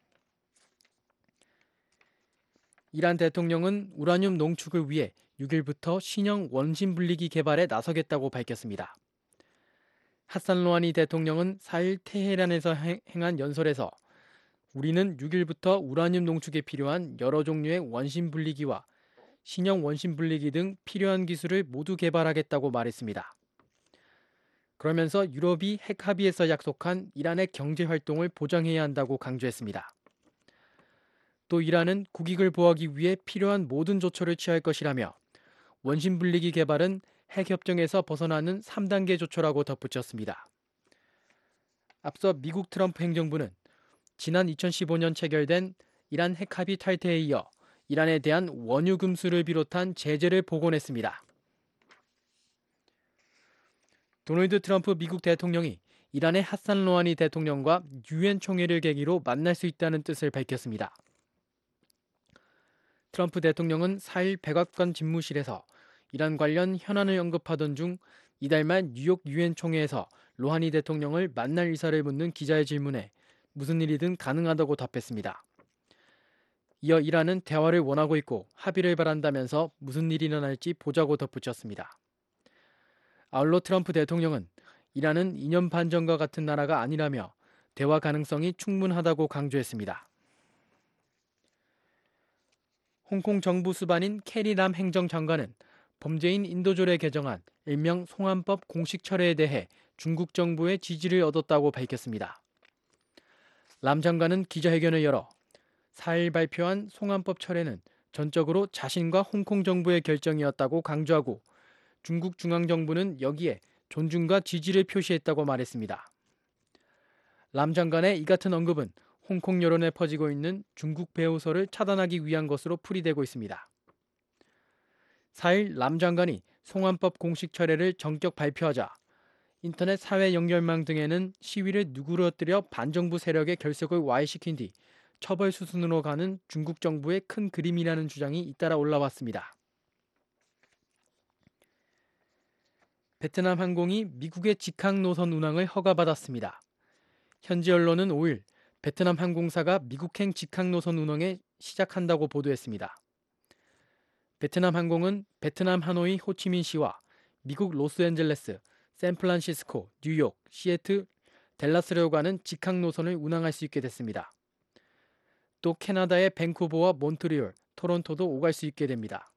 이란 대통령은 우라늄 농축을 위해 육 일부터 신형 원심 분리기 개발에 나서겠다고 밝혔습니다. 하산 로하니 대통령은 사 일 테헤란에서 행한 연설에서 우리는 육 일부터 우라늄 농축에 필요한 여러 종류의 원심 분리기와 신형 원심 분리기 등 필요한 기술을 모두 개발하겠다고 말했습니다. 그러면서 유럽이 핵 합의에서 약속한 이란의 경제 활동을 보장해야 한다고 강조했습니다. 또 이란은 국익을 보호하기 위해 필요한 모든 조처를 취할 것이라며 원심 분리기 개발은 핵 협정에서 벗어나는 삼 단계 조처라고 덧붙였습니다. 앞서 미국 트럼프 행정부는 지난 이천십오 년 체결된 이란 핵 합의 탈퇴에 이어 이란에 대한 원유 금수를 비롯한 제재를 복원했습니다. 도널드 트럼프 미국 대통령이 이란의 하산 로하니 대통령과 유엔 총회를 계기로 만날 수 있다는 뜻을 밝혔습니다. 트럼프 대통령은 사 일 백악관 집무실에서 이란 관련 현안을 언급하던 중 이달 말 뉴욕 유엔 총회에서 로하니 대통령을 만날 의사를 묻는 기자의 질문에 무슨 일이든 가능하다고 답했습니다. 이어 이란은 대화를 원하고 있고 합의를 바란다면서 무슨 일이 일어날지 보자고 덧붙였습니다. 아울러 트럼프 대통령은 이란은 이 년 반 전과 같은 나라가 아니라며 대화 가능성이 충분하다고 강조했습니다. 홍콩 정부 수반인 캐리 람 행정장관은 범죄인 인도졸에 개정한 일명 송환법 공식 철회에 대해 중국 정부의 지지를 얻었다고 밝혔습니다. 람 장관은 기자회견을 열어 사 일 발표한 송환법 철회는 전적으로 자신과 홍콩 정부의 결정이었다고 강조하고 중국 중앙정부는 여기에 존중과 지지를 표시했다고 말했습니다. 람 장관의 이 같은 언급은 홍콩 여론에 퍼지고 있는 중국 배후설을 차단하기 위한 것으로 풀이되고 있습니다. 사 일 람 장관이 송환법 공식 철회를 정격 발표하자 인터넷 사회 연결망 등에는 시위를 누그러뜨려 반정부 세력의 결속을 와해시킨 뒤 처벌 수순으로 가는 중국 정부의 큰 그림이라는 주장이 잇따라 올라왔습니다. 베트남 항공이 미국의 직항 노선 운항을 허가받았습니다. 현지 언론은 오 일 베트남 항공사가 미국행 직항 노선 운항에 시작한다고 보도했습니다. 베트남 항공은 베트남 하노이 호치민시와 미국 로스앤젤레스, 샌프란시스코, 뉴욕, 시애틀, 댈러스로 가는 직항 노선을 운항할 수 있게 됐습니다. 또 캐나다의 밴쿠버와 몬트리올, 토론토도 오갈 수 있게 됩니다.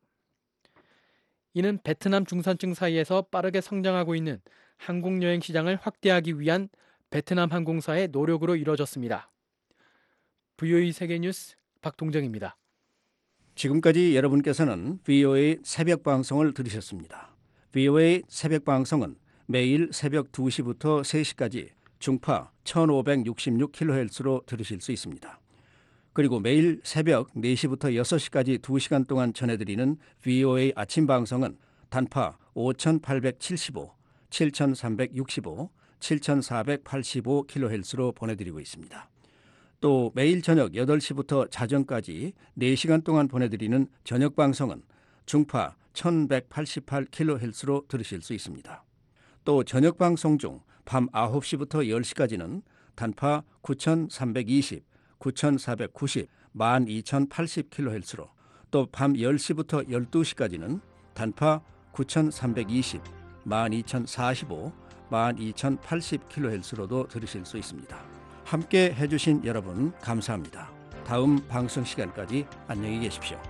이는 베트남 중산층 사이에서 빠르게 성장하고 있는 항공여행 시장을 확대하기 위한 베트남 항공사의 노력으로 이뤄졌습니다. 브이오에이 세계뉴스 박동정입니다. 지금까지 여러분께서는 브이오에이 새벽 방송을 들으셨습니다. 브이오에이 새벽 방송은 매일 새벽 두 시부터 세 시까지 중파 천오백육십육 킬로헤르츠로 들으실 수 있습니다. 그리고 매일 새벽 네 시부터 여섯 시까지 두 시간 동안 전해드리는 브이오에이 아침 방송은 단파 오천팔백칠십오, 칠천삼백육십오, 칠천사백팔십오 킬로헤르츠로 보내드리고 있습니다. 또 매일 저녁 여덟 시부터 자정까지 네 시간 동안 보내드리는 저녁 방송은 중파 천백팔십팔 킬로헤르츠로 들으실 수 있습니다. 또 저녁 방송 중 밤 아홉 시부터 열 시까지는 단파 구천삼백이십, 구천사백구십, 만 이천팔십 킬로헤르츠로 또 밤 열 시부터 열두 시까지는 단파 구천삼백이십, 만 이천사십오, 만 이천팔십 킬로헤르츠로도 들으실 수 있습니다. 함께 해주신 여러분 감사합니다. 다음 방송 시간까지 안녕히 계십시오.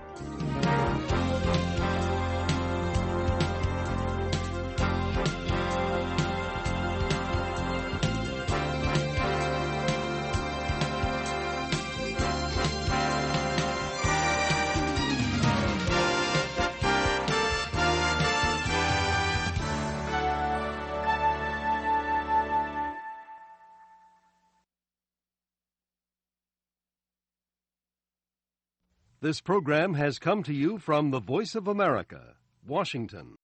This program has come to you from the Voice of America, Washington.